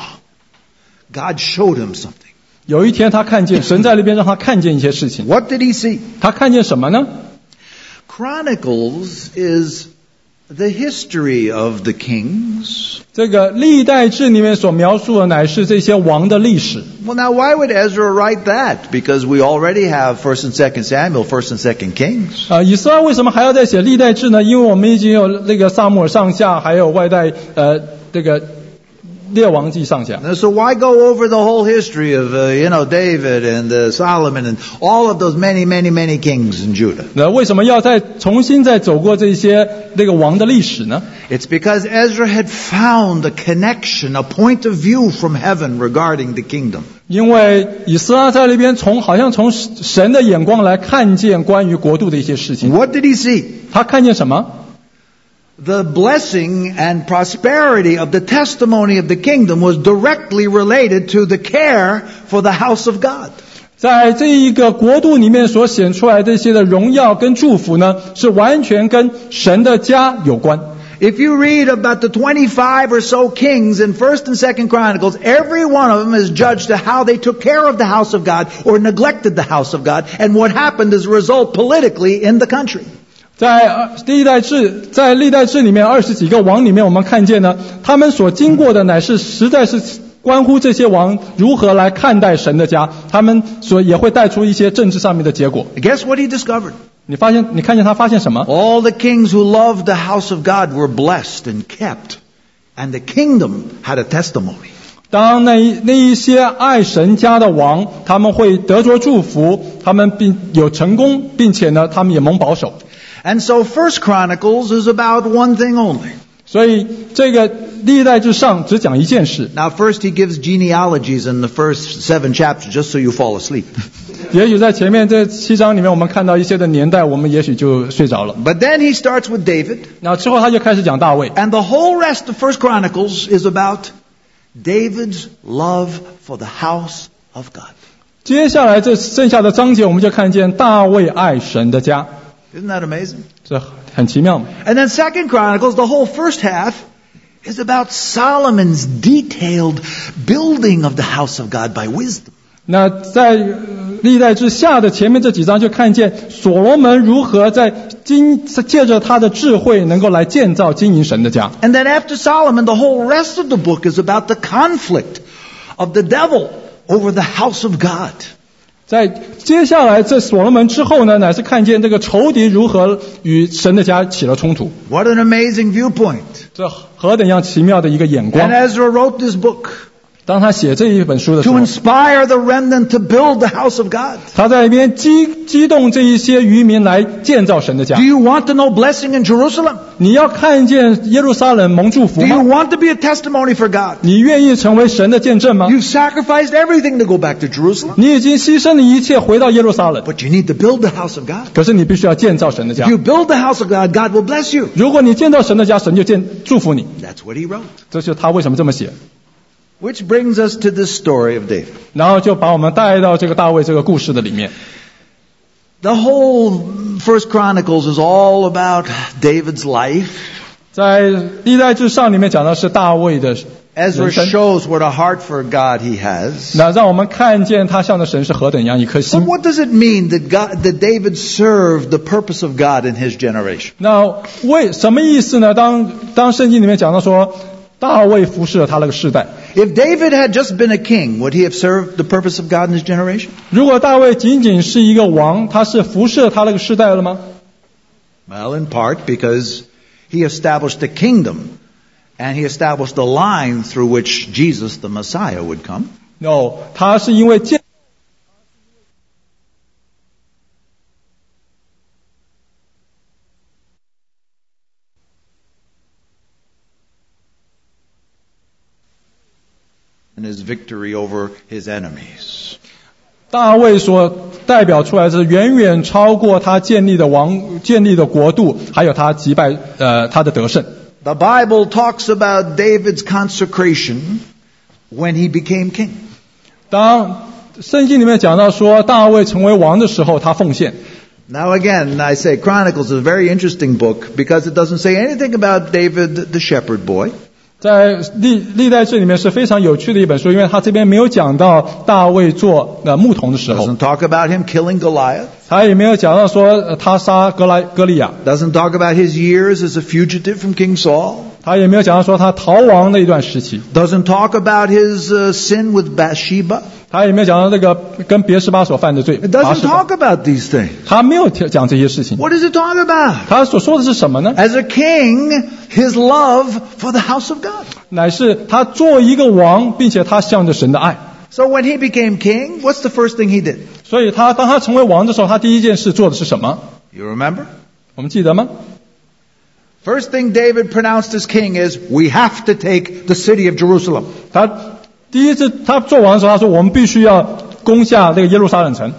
God showed him something. 有一天他看见神在那边让他看见一些事情。 What did he see? 他看见什么呢？ Chronicles is the history of the kings. 这个历代志里面所描述的乃是这些王的历史。 Well, now why would Ezra write that? Because we already have 1st and 2nd Samuel, 1st and 2nd Kings. 以斯拉为什么还要再写历代志呢？因为我们已经有那个撒母耳上下，还有外代这个列王记上下。 So why go over the whole history of David and Solomon and all of those many kings in Judah? 那为什么要重新走过这些那个王的历史呢？ It's because Ezra had found a connection, a point of view from heaven regarding the kingdom. 因为以斯拉在那边好像从神的眼光来看见关于国度的一些事情。 What did he see? 他看见什么？ The blessing and prosperity of the testimony of the kingdom was directly related to the care for the house of God. 在这一个国度里面所显出来这些的荣耀跟祝福呢，是完全跟神的家有关。 If you read about the 25 or so kings in 1st and 2nd Chronicles, every one of them is judged to how they took care of the house of God or neglected the house of God and what happened as a result politically in the country. 在历代志里面20几个王里面，我们看见呢，他们所经过的乃是实在是关乎这些王如何来看待神的家，他们也会带出一些政治上面的结果。 Guess what he discovered? 你看见他发现什么？ All the kings who loved the house of God were blessed and kept, and the kingdom had a testimony. 当那一些爱神家的王，他们会得着祝福，他们并有成功，并且呢，他们也蒙保守。 And so First Chronicles is about one thing only. 所以这个历代之上只讲一件事。 Now first he gives genealogies in the first 7 chapters just so you fall asleep. 也许在前面这7章里面，我们看到一些的年代，我们也许就睡着了。 But then he starts with David. 然后之后他就开始讲大卫。 And the whole rest of First Chronicles is about David's love for the house of God. 接下来这剩下的章节，我们就看见大卫爱神的家， Isn't that amazing? 这很奇妙嘛。 And then Second Chronicles, the whole first half, is about Solomon's detailed building of the house of God by wisdom. 那在历代之下的前面这几章，就看见所罗门如何借着他的智慧，能够来建造经营神的家。 And then after Solomon, the whole rest of the book is about the conflict of the devil over the house of God. 在接下来这所罗门之后呢，乃是看见这个仇敌如何与神的家起了冲突。 What an amazing viewpoint. 这何等样奇妙的一个眼光！ And Ezra wrote this book 当他写这一本书的时 to 候， inspire the remnant to build the house of God. 他在一边激动这一些渔民来建造神的家 Do。you want to know blessing in Jerusalem? 你要看见耶路撒冷蒙祝福 Do you 吗？ want to be a testimony for God? 你愿意成为神的见证吗？ You've sacrificed everything to go back to Jerusalem, 你已经牺牲了一切回到耶路撒冷， but you need to build the house of God. 可是你必须要建造神的家 If。you build the house of God, God will bless you. 如果你建造神的家，神就祝福你。 That's what he wrote. 这就是他为什么这么写。 Which brings us to this story of David. 然后就把我们带到这个大卫这个故事的里面。 The whole First Chronicles is all about David's life. 在历代志上里面讲的是大卫的 Ezra 人生， shows what a heart for God he has. 那让我们看见他向的神是何等样一颗 But 心。 what does it mean that David served the purpose of God in his generation? 那什么意思呢？当圣经里面讲到说大卫服侍了他那个世代， If David had just been a king, would he have served the purpose of God in his generation? 如果大卫仅仅是一个王，他是服侍了他那个世代了吗？ Well, in part because he established a kingdom and he established a line through which Jesus, the Messiah, would come. No， 他是因为建。 And his victory over his enemies. 大卫所代表出来的是远远超过他建立的国度，还有他击败他的得胜。 The Bible talks about David's consecration when he became king. 当圣经里面讲到说大卫成为王的时候，他奉献。 Now again, I say Chronicles is a very interesting book because it doesn't say anything about David the shepherd boy. 在历代志里面是非常有趣的一本书，因为他这边没有讲到大卫做牧童的时候， Doesn't talk about him killing Goliath. 他也没有讲到说他杀歌利亚， Doesn't talk about his years as a fugitive from King Saul. 他也没有讲到说他逃亡的一段时期， Doesn't talk about his sin with Bathsheba. 他也没有讲到那个跟别是巴所犯的罪。 It doesn't talk about these things. 他没有讲这些事情。 What does it talk about? 他所说的是什么呢？ As a king, his love for the house of God. 乃是他作为一个王，并且他向着神的爱。 So when he became king, what's the first thing he did? 所以当他成为王的时候，他第一件事做的是什么？ You remember? 我们记得吗？ First thing David pronounced as king is, we have to take the city of Jerusalem. 他第一次他做王的时候，他说我们必须要攻下这个耶路撒冷城。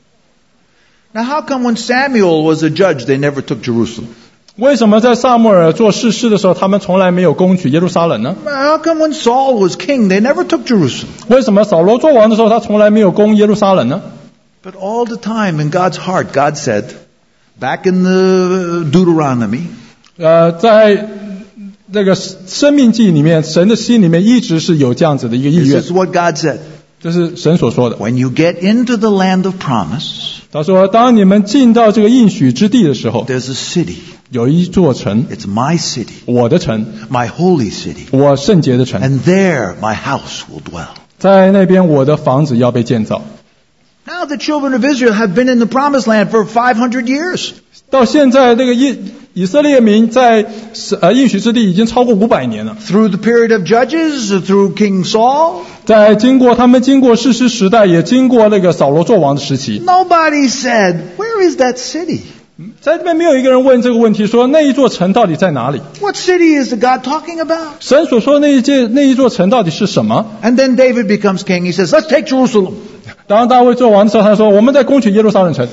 Now how come when Samuel was a judge, they never took Jerusalem? 为什么在撒母耳做士师的时候，他们从来没有攻取耶路撒冷呢？ How come when Saul was king, they never took Jerusalem? 为什么扫罗做王的时候，他从来没有攻耶路撒冷呢？ But all the time in God's heart, God said, back in the Deuteronomy, 在这个生命记里面，神的心里面一直是有这样子的一个意 this 愿， is what God said. 这是神所说的。 When you get into the land of promise, 他说，当你们进到这个应许之地的时候， there's a city. 有一座城， It's my city, 我的城， my holy city. 我圣洁的城， And there my house will dwell. 在那边我的房子要被建造。 Now the children of Israel have been in the promised land for 500 years. 到现在这个以色列民在应许之地已经超过500年了。 Through the period of Judges, through King Saul. 他们经过士师时代，也经过那个扫罗作王的时期。 Nobody said, "Where is that city?" 在这边没有一个人问这个问题，说那一座城到底在哪里？ What city is God talking about? 神所说的那一座城到底是什么？ And then David becomes king. He says, "Let's take Jerusalem." 当大卫做王的时候，他说：“我们在攻取耶路撒冷城。”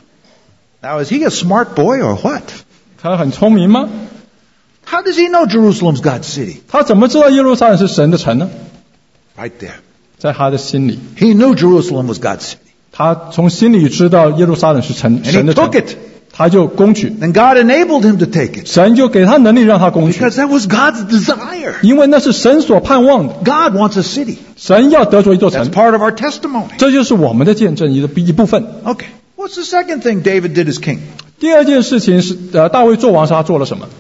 Now, is he a smart boy or what? 他很聪明吗？ How does he know Jerusalem's God's city? 他怎么知道耶路撒冷是神的城呢？ Right there. 在他的心里， He knew Jerusalem was God's city. 他从心里知道耶路撒冷是神 And he 的城 took，it. 他就攻取。 And God enabled him to take it. 神就给他能力让他攻取， Because that was God's desire. 因为那是神所盼望的。 God wants a city. 神要得着一座 That's 城， part of our testimony. 这就是我们的见证一部分。 Okay. What's the second thing David did as king? 第二件事情是，大卫做王时他做了什么？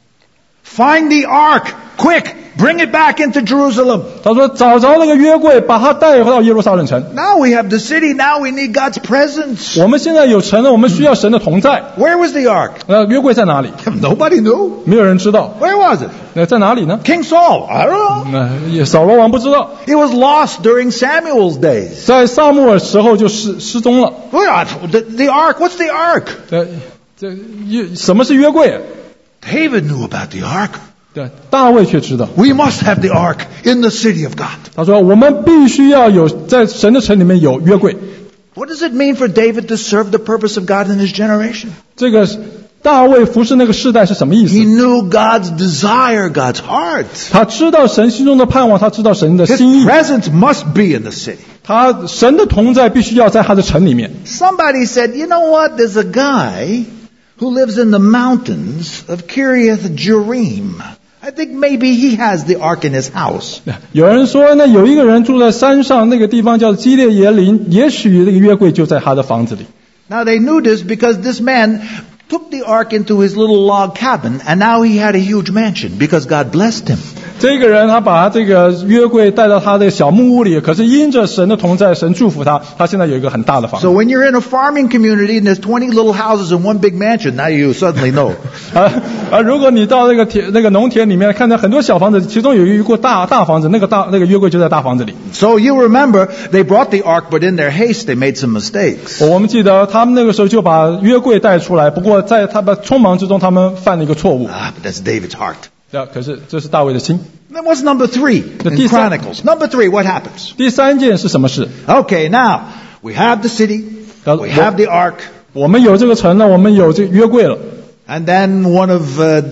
Find the ark. Quick. Bring it back into Jerusalem. 他说：“找着那个约柜，把它带回到耶路撒冷城。 Now we have the city. Now we need God's presence. 我们现在有城了，我们需要神的同在。 Where was the ark? 约柜在哪里？ Nobody knew. 没有人知道。 Where was it? 在哪里呢？ King Saul. I don't know. 扫罗王不知道， It was lost during Samuel's days. 在撒母耳时候就失踪了。 The ark. What's the ark? 什么是约柜？ David knew about the ark. 对，大卫却知道。 We must have the ark in the city of God. 他说：“我们必须要有在神的城里面有约柜。 What does it mean for David to serve the purpose of God in his generation? ” 这个大卫服侍那个世代是什么意思？ He knew God's desire, God's heart. 他知道神心中的盼望，他知道神的 His 心意。 presence must be in the city. 神的同在必须要在他的城里面。 Somebody said, "You know what? There's a guy who lives in the mountains of Kiriath Jearim. I think maybe he has the ark in his house." 有人说，那有一个人住在山上，那个地方叫基列耶林，也许那个约柜就在他的房子里。 Now they knew this because this man took the ark into his little log cabin, and now he had a huge mansion because God blessed him. 这个人他把这个约柜带到他的小木屋里，可是因着神的同在，神祝福他，他现在有一个很大的房子。 So when you're in a farming community and there's 20 little houses and one big mansion, now you suddenly know. 如果你到那个农田里面，看到很多小房子，其中有一个大房子，那个约柜就在大房子里。 So you remember they brought the ark, but in their haste they made some mistakes. 我们记得他们那个时候就把约柜带出来，不过在他们匆忙之中，他们犯了一个错误。 But that's David's heart. 可是这是大卫的心。 Then what's number 3 in Chronicles? Number 3, what happens? 第三件是什么事？ Okay, now we have the city, we have the ark, 我们有这个城了，我们有这个约柜了。 and then one of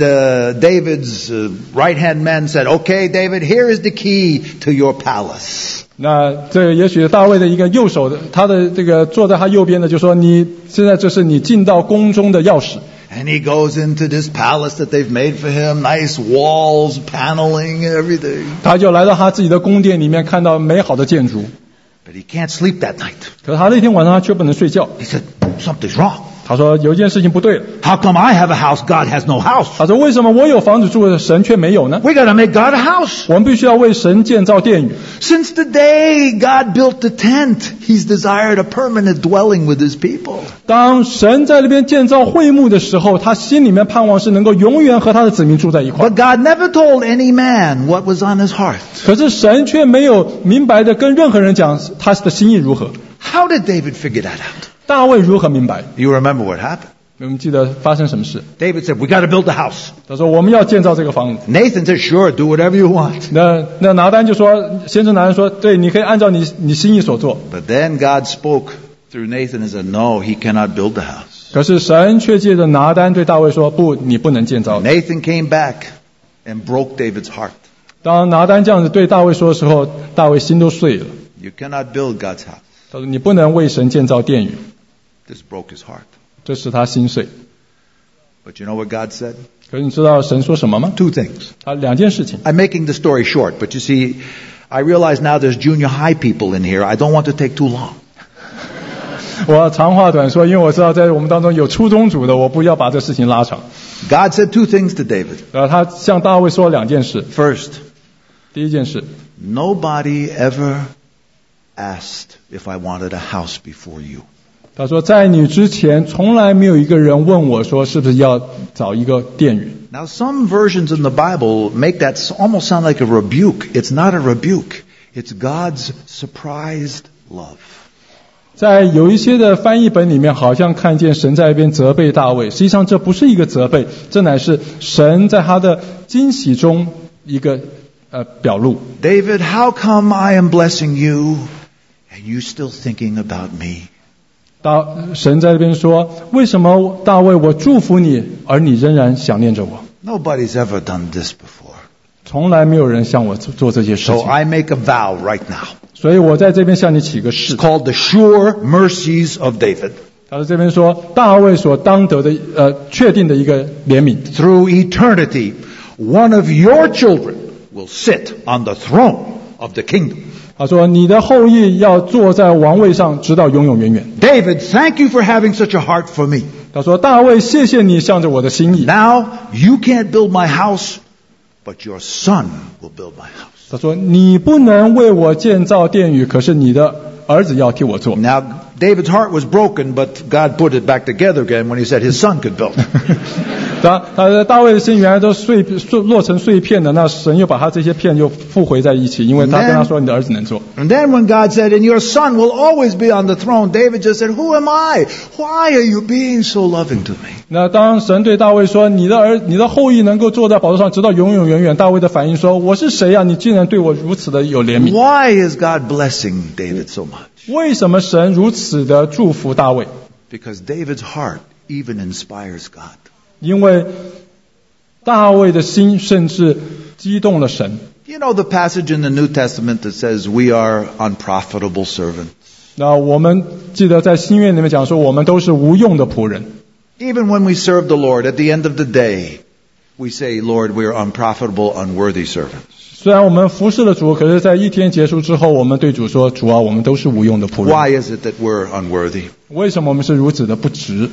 David's right-hand men said, "Okay, David, here is the key to your palace." 那这也许大卫的一个右手的，他的这个坐在他右边的就说：“你现在这是你进到宫中的钥匙。” And he goes into this palace that they've made for him, nice walls, paneling, everything. 他就来到他自己的宫殿里面，看到美好的建筑。 But he can't sleep that night. 可是他那天晚上他却不能睡觉。 He said, "Something's wrong. 他说有一件事情不对了。 How come I have a house, God has no house? 他说为什么我有房子住，神却没有呢？ We got to make God a house." 我们必须要为神建造殿宇。 Since the day God built the tent, He's desired a permanent dwelling with His people. 当神在那边建造会幕的时候，他心里面盼望是能够永远和他的子民住在一块。 But God never told any man what was on his heart. 可是神却没有明白的跟任何人讲他的心意如何。 How did David figure that out? 大卫如何明白？ You remember what happened? 我们记得发生什么事？ David said, "We got to build a house." 他说我们要建造这个房子。 Nathan said, "Sure, do whatever you want." 那拿单就说，先知拿单说，对，你可以按照你心意所做。 But then God spoke through Nathan and said, "No, he cannot build the house." 可是神却借着拿单对大卫说，不，你不能建造。 Nathan came back and broke David's heart. 当拿单这样子对大卫说的时候，大卫心都碎了。 You cannot build God's house. 他说你不能为神建造殿宇， This broke his heart. 这使他心碎。 But you know what God said? 可是你知道神说什么吗？ Two things. 他两件事情。 I'm making the story short, but you see, I realize now there's junior high people in here. I don't want to take too long. 我长话短说，因为我知道在我们当中有初中组的，我不要把这事情拉长。 God said two things to David. 他向大衛说两件事。 First, 第一件事， nobody ever asked if I wanted a house before you. 他说，在你之前，从来没有一个人问我说是不是要找一个殿宇。 Now, some versions in the Bible make that almost sound like a rebuke. It's not a rebuke. It's God's surprised love. 在有一些的翻译本里面，好像看见神在一边责备大卫，实际上这不是一个责备，这乃是神在他的惊喜中一个表露。 David, how come I am blessing you and you still thinking about me? 神在这边说，为什么大卫我祝福你，而你仍然想念着我？ Nobody's ever done this before. 从来没有人向我做这些事 So 情， I make a vow right now. 所以我在这边向你起个 It's 誓。 called the sure mercies of David. 他在这边说，大卫所当得的确定的一个怜悯， Through eternity, one of your children will sit on the throne of the kingdom. 他说你的后裔要坐在王位上，直到永永远远。 David, thank you for having such a heart for me. 他说大卫，谢谢你向着我的心意。 Now, you can't build my house, but your son will build my house. 他说你不能为我建造殿宇，可是你的儿子要替我做。 Now, David's heart was broken, but God put it back together again when he said his son could build. 大卫的心原来都落成碎片的，那神又把他这些片又复回在一起，因为他跟他说你的儿子能做。 And then when God said, and your son will always be on the throne, David just said, who am I? Why are you being so loving to me? 那当神对大卫说你的后裔能够坐在宝座上直到永永远远，大卫的反应说我是谁啊？你竟然对我如此的有怜悯。 Why is God blessing David so much? 为什么神如此的祝福大卫？ Because David's heart even inspires God. 因为大卫的心甚至激动了神。 You know the passage in the New Testament that says we are unprofitable servants. 那我们记得在新约里面讲说，我们都是无用的仆人。 Even when we serve the Lord, at the end of the day, we say, Lord, we are unprofitable, unworthy servants. 虽然我们服侍了主，可是在一天结束之后，我们对主说：“主啊，我们都是无用的仆人。” Why is it that we're unworthy? 为什么我们是如此的不值？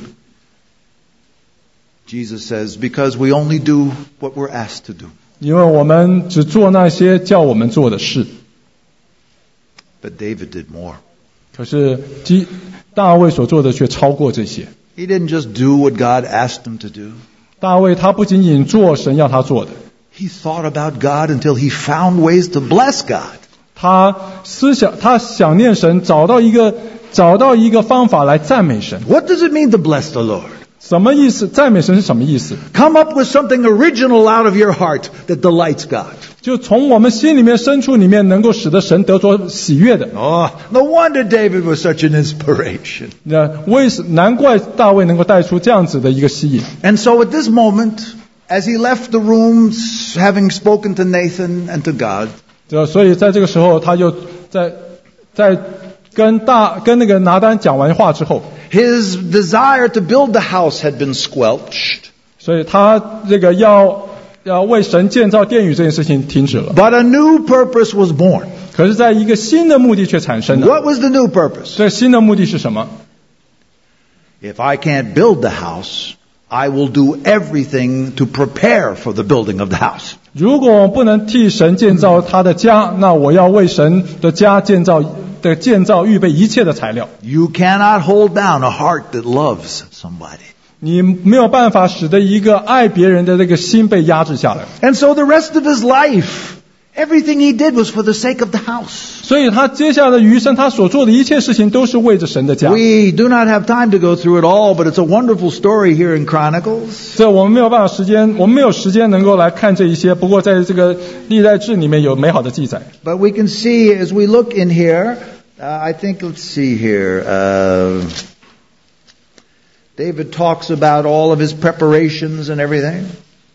Jesus says, because we only do what we're asked to do. 因为我们只做那些叫我们做的事。 But David did more. 可是大卫所做的却超过这些。 He didn't just do what God asked him to do. 大卫他不仅仅做神要他做的， He thought about God until he found ways to bless God. 他想念神，找到一个方法来赞美神。 What does it mean to bless the Lord? 什么意思？赞美神是什么意思？ Come up with something original out of your heart that delights God. 就从我们心里面深处里面，能够使得神得着喜悦的。 Oh, no wonder David was such an inspiration. 难怪大卫能够带出这样子的一个吸引。 And so at this moment, as he left the room, having spoken to Nathan and to God, 所以在这个时候，他就在跟那个拿单讲完话之后， his desire to build the house had been squelched. 所以他这个要为神建造殿宇这件事情停止了。 But a new purpose was born. 可是，在一个新的目的却产生了。 What was the new purpose? 这新的目的是什么？ If I can't build the house, I will do everything to prepare for the building of the house. 如果我不能替神建造他的家，那我要为神的家建造预备一切的材料。 You cannot hold down a heart that loves somebody. 你没有办法使得一个爱别人的这个心被压制下来。 And so the rest of his life, everything he did was for the sake of the house. 所以他接下来的余生，他所做的一切事情都是为着神的家。 We do not have time to go through it all, but it's a wonderful story here in Chronicles. 这我们没有时间能够来看这一些。不过在这个历代志里面有美好的记载。 But we can see as we look in here, I think, let's see here, David talks about all of his preparations and everything.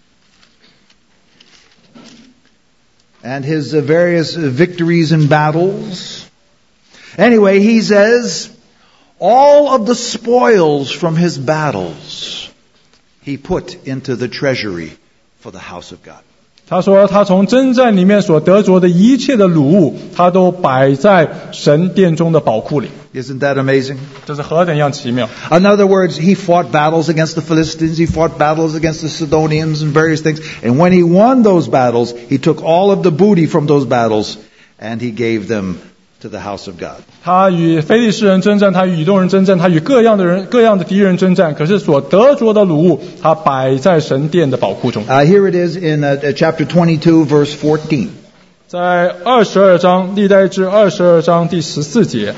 And his various victories and battles. Anyway, he says, all of the spoils from his battles he put into the treasury for the house of God. 他说他从征战里面所得着的一切的掳物，他都摆在神殿中的宝库里。 Isn't that amazing? 这是何等样奇妙！ In other words, he fought battles against the Philistines, he fought battles against the Sidonians and various things. And when he won those battles, he took all of the booty from those battles and he gave them to the house of God. 他与非利士人征战，他与以东人征战，他与各样的敌人征战，可是所得着的掳物，他摆在神殿的宝库中。 Here it is in chapter 22, verse 14. 在22章历代志22章第14节。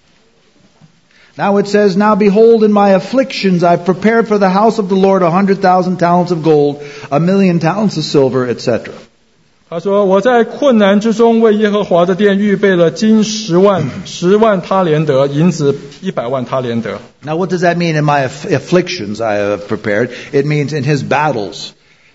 Now it says, Now behold, in my afflictions I've prepared for the house of the Lord 100,000 talents of gold, 1,000,000 talents of silver, etc. 他说：“我在困难之中为耶和华的殿预备了金10万他连德，银子100万他连德。” Now what does that mean? In my afflictions I have prepared. It means in his battles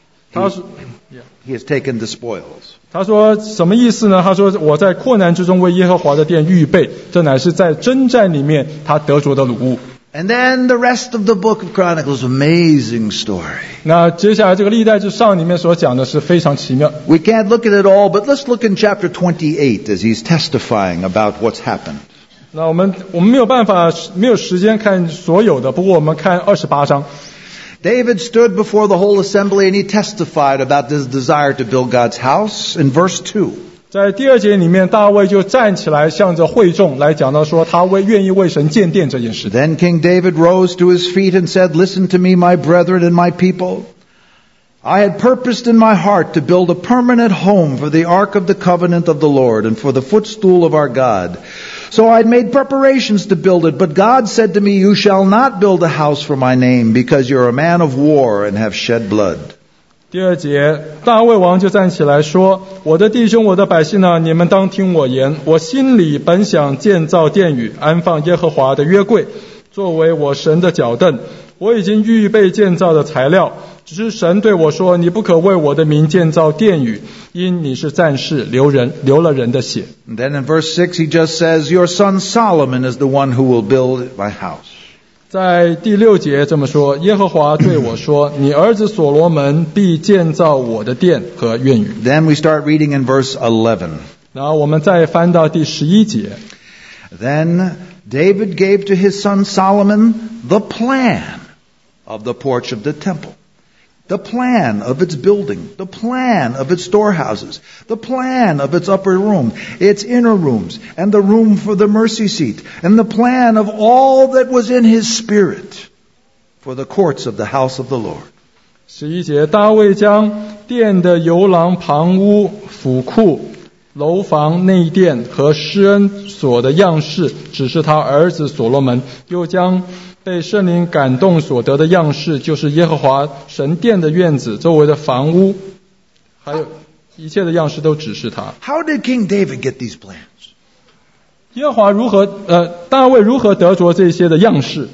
he has taken the spoils. 他说什么意思呢？他说我在困难之中为耶和华的殿预备，这乃是在征战里面他得着的掳物。 And then the rest of the book of Chronicles, amazing story. 那接下来这个历代志上里面所讲的是非常奇妙。 We can't look at it all, but let's look in chapter 28 as he's testifying about what's happened. 那我们没有办法，没有时间看所有的，不过我们看28章。 David stood before the whole assembly and he testified about his desire to build God's house in verse 2. 在第2节里面，大卫就站起来向着会众来讲到说，他愿意为神建殿这件事。 Then King David rose to his feet and said, Listen to me, my brethren and my people. I had purposed in my heart to build a permanent home for the ark of the covenant of the Lord and for the footstool of our God. So I had made preparations to build it, but God said to me, You shall not build a house for my name, because you're a man of war and have shed blood. 第2节，大卫王就站起来说：“我的弟兄，我的百姓啊，你们当听我言。我心里本想建造殿宇，安放耶和华的约柜，作为我神的脚凳。我已经预备建造的材料，只是神对我说：你不可为我的名建造殿宇，因你是战士，流了人的血。” And then in verse 6 he just says, Your son Solomon is the one who will build my house. 在第6节这么说，耶和华对我说：你儿子所罗门必建造我的殿和院宇。 Then we start reading in verse 11. 然后我们再翻到第11节。 Then David gave to his son Solomon the plan of the porch of the temple, the plan of its building, the plan of its storehouses, the plan of its upper room, its inner rooms, and the room for the mercy seat, and the plan of all that was in his spirit for the courts of the house of the Lord. 11节，大卫将殿的游廊、旁屋、府库、楼房、内殿和施恩所的样式指示他儿子所罗门，又将被圣灵感动所得的样式，就是耶和华神殿的院子周围的房屋，还有一切的样式都指示他。 How did King David get these plans? 耶和华大卫如何得着这些的样式？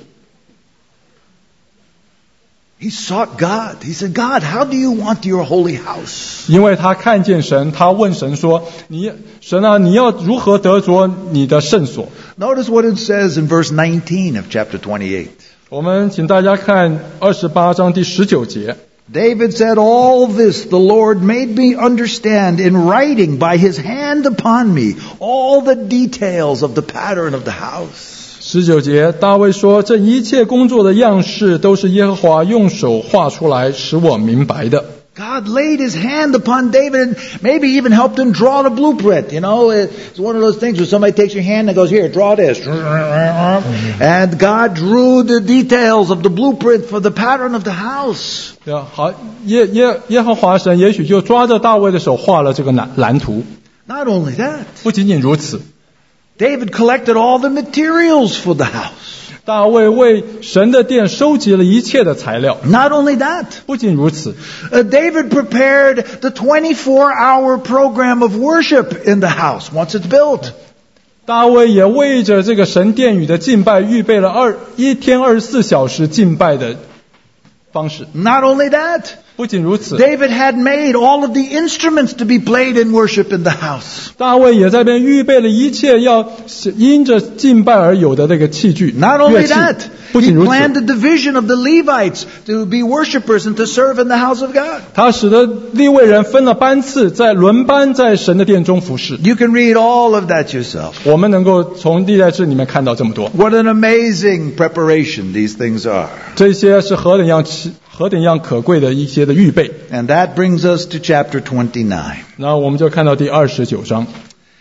He sought God. He said, God, how do you want your holy house? 因为他看见神，他问神说：神啊，你要如何得着你的圣所？ Notice what it says in verse 19 of chapter 28. 我们请大家看28章第19节。 David said, All this the Lord made me understand in writing by his hand upon me, all the details of the pattern of the house. 19节，大卫说：这一切工作的样式都是耶和华用手画出来，使我明白的。 God laid his hand upon David and maybe even helped him draw the blueprint. You know, it's one of those things where somebody takes your hand and goes, Here, draw this. And God drew the details of the blueprint for the pattern of the house. 对啊，好，耶和华神也许就抓着大卫的手画了这个蓝图。 Not only that, 不仅仅如此， David collected all the materials for the house. 大卫为神的殿收集了一切的材料。 Not only that, 不仅如此， David prepared the 24-hour program of worship in the house once it's built. 大卫也为着这个神殿宇的敬拜预备了一天24小时敬拜的方式。 Not only that, 不仅如此， David had made all of the instruments to be played in worship in the house. 大卫也在那边预备了一切要因着敬拜而有的那个器具 Not 乐 only 器。 that, 不 he 仅如此， planned the division of the Levites to be worshipers and to serve in the house of God. 他使得利未人分了班次，在轮班在神的殿中服侍。 You can read all of that yourself. 我们能够从历代志里面看到这么多， What an amazing preparation these things are. 这些是何等样可贵的一些的预备。 And that brings us to chapter 29. 然后我们就看到第29章。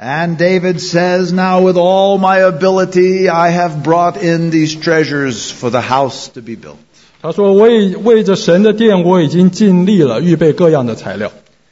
And David says, now with all my ability, I have brought in these treasures for the house to be built. 他说为着神的殿我已经尽力了，预备各样的材料。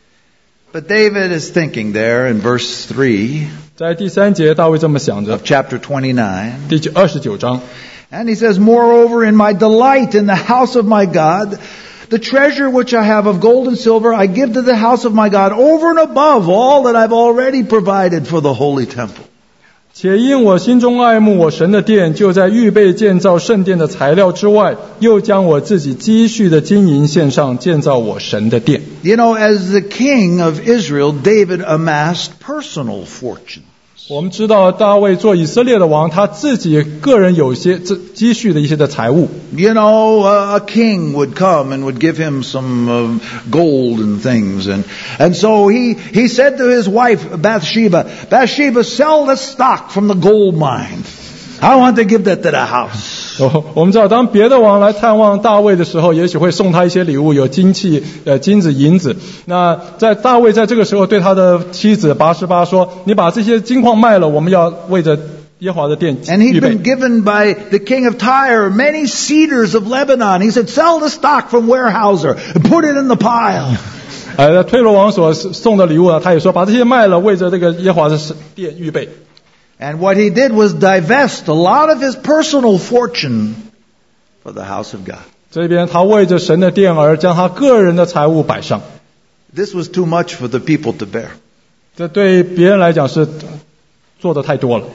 But David is thinking there in verse 3 在第3节大卫这么想着 of chapter 29. 第29章 And he says, moreover, in my delight in the house of my God, the treasure which I have of gold and silver, I give to the house of my God over and above all that I've already provided for the holy temple. 且因我心中爱慕我神的殿，就在预备建造圣殿的材料之外，又将我自己积蓄的金银献上，建造我神的殿。 You know, as the king of Israel, David amassed personal fortune. 我们知道大卫做以色列的王，他自己个人有些积蓄的一些的财物。 You know, a king would come and would give him some gold and things. And so he said to his wife, Bathsheba, sell the stock from the gold mine. I want to give that to the house. 我们知道，当别的王来探望大卫的时候，也许会送他一些礼物，有金器、金子、银子。那在大卫在这个时候对他的妻子拔示巴说：“你把这些金矿卖了，我们要为着耶和华的殿 And he'd 预备。” been given by the king of Tyre many cedars of Lebanon. He said, sell the stock from Weyerhaeuser and put it in the pile. 推罗王所送的礼物呢，他也说把这些卖了，为着这个耶和华的殿预备。 And what he did was divest a lot of his personal fortune for the house of God. 这边他为着神的殿而将他个人的财物摆上， This was too much for the people to bear. 这对别人来讲是做的太多了。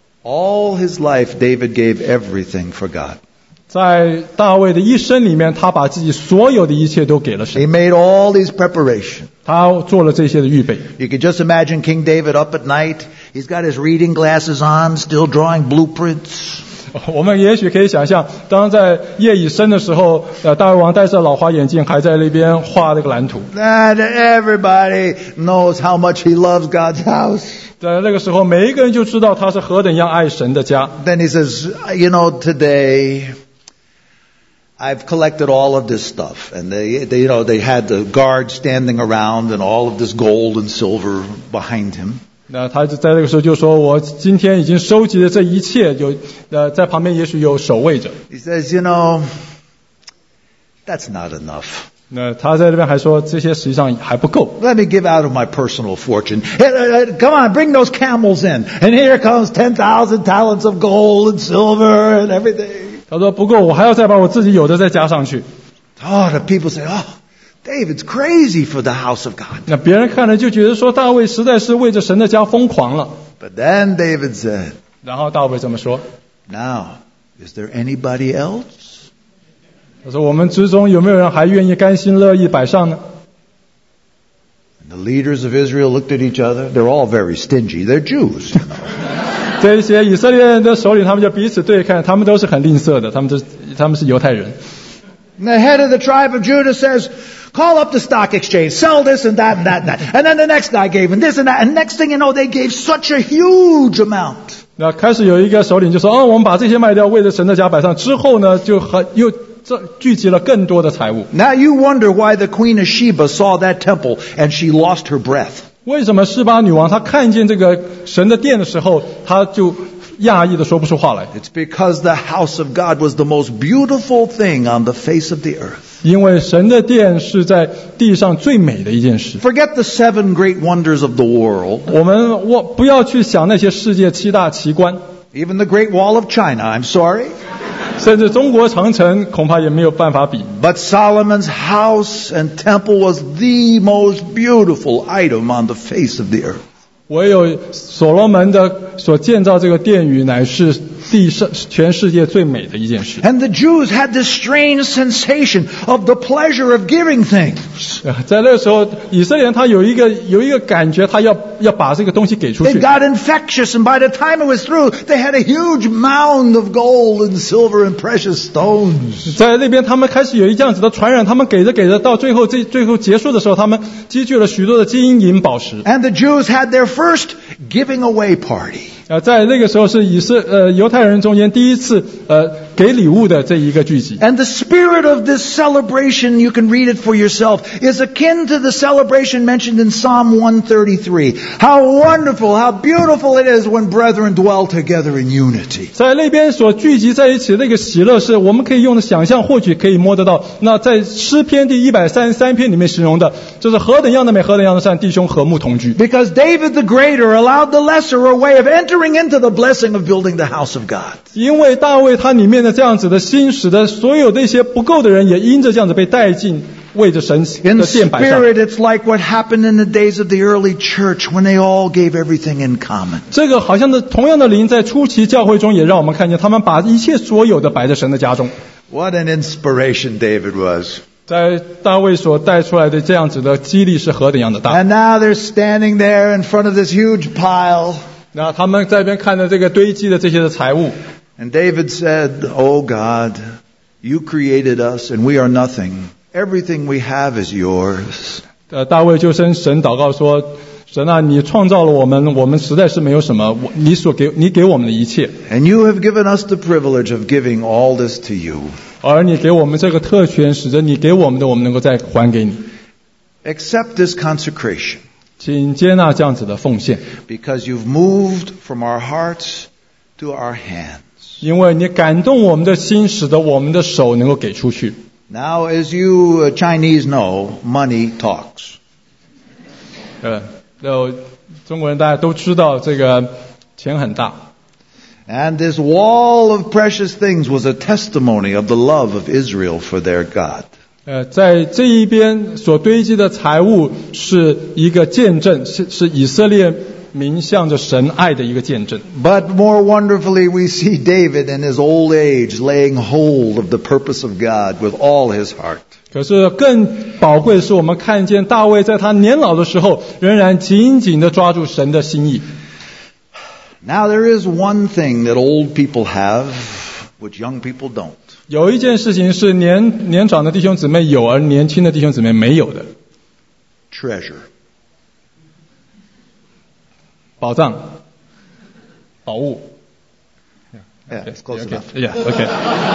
All his life, David gave everything for God. 在大卫的一生里面，他把自己所有的一切都给了 He 神， made all these preparations. 他做了这些的预备。 You could just imagine King David up at night. He's got his reading glasses on, still drawing blueprints. 我们也许可以想象，当在夜已深的时候，大卫王戴着老花眼镜，还在那边画那个蓝图。 And everybody knows how much he loves God's house. 在那个时候，每一个人就知道他是何等样爱神的家。 Then he says, you know, today I've collected all of this stuff. And they had the guards standing around and all of this gold and silver behind him. 那他就在这个时候就说：“我今天已经收集了这一切，在旁边也许有守卫者。” He says, you know, that's not enough. 那他在那边还说，这些实际上还不够。 Let me give out of my personal fortune. Come on, bring those camels in. And here comes 10,000 talents of gold and silver and everything. 他说不够，我还要再把我自己有的再加上去。 Oh, the people say, oh, David's crazy for the house of God. 那别人看了就觉得说，大卫实在是为着神的家疯狂了。 But then David said, 然后大卫这么说， now, is there anybody else? 他说我们之中有没有人还愿意甘心乐意摆上呢？ And the leaders of Israel looked at each other. They're all very stingy. They're Jews. 这些以色列人的首领，他们就彼此对看，他们都是很吝啬的，他们是犹太人。 And the head of the tribe of Judah says, call up the stock exchange, sell this and that and that and that. And then the next guy gave and this and that. And next thing you know, they gave such a huge amount. 那开始有一个首领就说：“我们把这些卖掉，为了神的家摆上。”之后呢，又聚集了更多的财物。 Now you wonder why the Queen of Sheba saw that temple and she lost her breath. 为什么示巴女王她看见这个神的殿的时候，她就讶异的说不出话来？ It's because the house of God was the most beautiful thing on the face of the earth. 因为神的殿是在地上最美的一件事。 Forget the 7 great wonders of the world. 我们不要去想那些世界7大奇观， Even the Great Wall of China, I'm sorry. 甚至中国长城恐怕也没有办法比。 But Solomon's house and temple was the most beautiful item on the face of the earth. 唯有所罗门所建造这个殿宇，乃是地上全世界最美的一件事。 And the Jews had this strange sensation of the pleasure of giving things. 在那个时候，以色列人他有一个感觉，他要把这个东西给出 They 去。 got infectious, and by the time it was through, they had a huge mound of gold and silver and precious stones. 在那边，他们开始有这样子的传染，他们给着，到最后结束的时候，他们积聚了许多的金银宝石。 And the Jews had their first giving away party. 在那个时候是犹太人中间第一次给礼物的这一个聚集。 And the spirit of this celebration, you can read it for yourself, is akin to the celebration mentioned in Psalm 133. How wonderful, how beautiful it is when brethren dwell together in unity. 在那边所聚集在一起的那个喜乐，是我们可以用的想象，或许可以摸得到。那在诗篇第133篇里面形容的，就是何等样的美，何等样的善，弟兄和睦同居。 Because David the greater allowed the lesser a way of entering into the blessing of building the house of God. 因为大卫他里面的这样子的心，使得所有那些不够的人，也因着这样子被带进为着神 In 的殿摆上。 spirit, it's like what happened in the days of the early church when they all gave everything in common. 这个好像的同样的灵，在初期教会中也让我们看见，他们把一切所有的摆在神的家中。 What an inspiration David was. 在大卫所带出来的这样子的激励是何等样的大。 And now they're standing there in front of this huge pile. 那他们在那边看着这个堆积的这些的财物。 And David said, "Oh God, you created us and we are nothing. Everything we have is yours." 大卫就跟神祷告说：“神啊，你创造了我们，我们实在是没有什么，你给我们的一切， And you have given us the privilege of giving all this to you. 而你给我们这个特权，使得你给我们的，我们能够再还给你。 Accept this consecration 请接纳这样子的奉献， because you've moved from our hearts to our hands. 因为你感动我们的心，使得我们的手能够给出去。 Now, as you Chinese know, money talks. 中国人大家都知道，这个钱很大。 And this wall of precious things was a testimony of the love of Israel for their God. 在这一边所堆积的财物是一个见证，是以色列民向着神爱的一个见证。 But more wonderfully, we see David in his old age laying hold of the purpose of God with all his heart. 可是更宝贵的是，我们看见大卫在他年老的时候，仍然紧紧地抓住神的心意。 Now there is one thing that old people have, which young people don't. 有一件事情是年长的弟兄姊妹有，而年轻的弟兄姊妹没有的。 Treasure. 宝藏、宝物。 Yeah, it's close enough. Yeah, okay.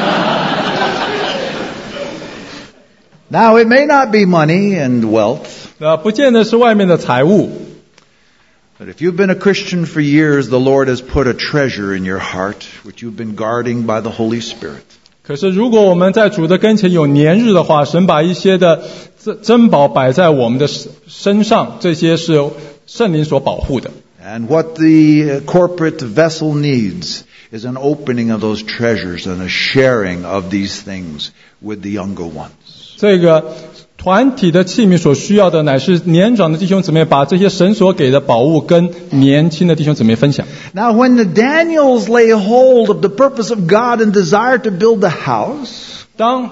Now it may not be money and wealth, 不见得是外面的财物。 but if you've been a Christian for years, the Lord has put a treasure in your heart, which you've been guarding by the Holy Spirit. 可是如果我们在主的跟前有年日的话，神把一些的珍宝摆在我们的身上，这些是圣灵所保护的。 And what the corporate vessel needs is an opening of those treasures and a sharing of these things with the younger ones. 这个团体的器皿所需要的，乃是年长的弟兄姊妹把这些神所给的宝物跟年轻的弟兄姊妹分享。 Now when the Daniels lay hold of the purpose of God and desire to build the house, 当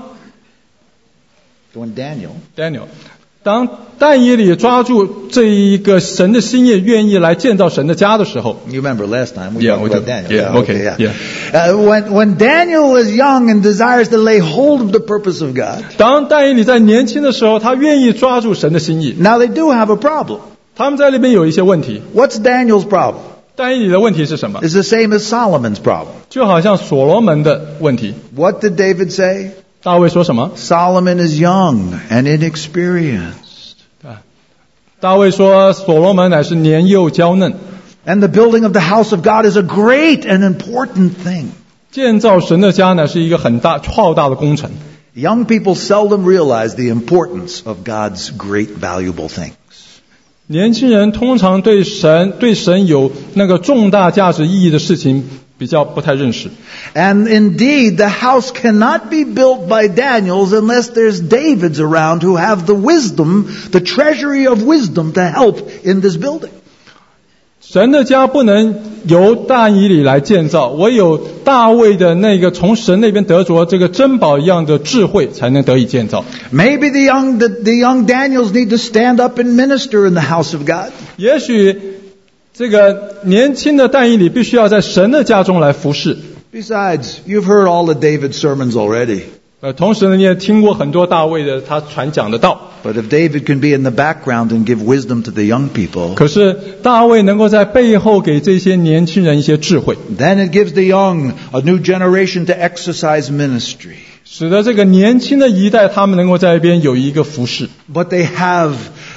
Daniel, 当但以理抓住这一个神的心意，愿意来建造神的家的时候， you remember last time we Yeah, talked we about did. Daniel. Yeah, okay, yeah. When Daniel is young and desires to lay hold of the purpose of God, 当但以理在年轻的时候，他愿意抓住神的心意。 now they do have a problem. 他们在那边有一些问题。 What's Daniel's problem? 但以理的问题是什么？ It's the same as Solomon's problem. 就好像所罗门的问题。 What did David say? 大卫说什么？ Solomon is young and inexperienced. 大卫说所罗门乃是年幼娇嫩， And the building of the house of God is a great and important thing. 建造神的家乃是一个很大浩大的工程。 Young people seldom realize the importance of God's great valuable things. 年轻人通常对神有那个重大价值意义的事情比较不太认识。 And indeed, the house cannot be built by Daniels unless there's Davids around who have the wisdom, the treasury of wisdom to help in this building. 神的家不能由但以理来建造，唯有大卫的那个从神那边得着这个珍宝一样的智慧，才能得以建造。 Maybe the young Daniels need to stand up and minister in the house of God. 也许这个年轻的但以理必须要在神的家中来服侍。 Besides, you've heard all of David's sermons already. 同时呢，你也听过很多大卫的他传讲的道。 But if David can be in the background and give wisdom to the young people, 可是大卫能够在背后给这些年轻人一些智慧， then it gives the young a new generation to exercise ministry. 使得这个年轻的一代他们能够在一边有一个服事。 But they have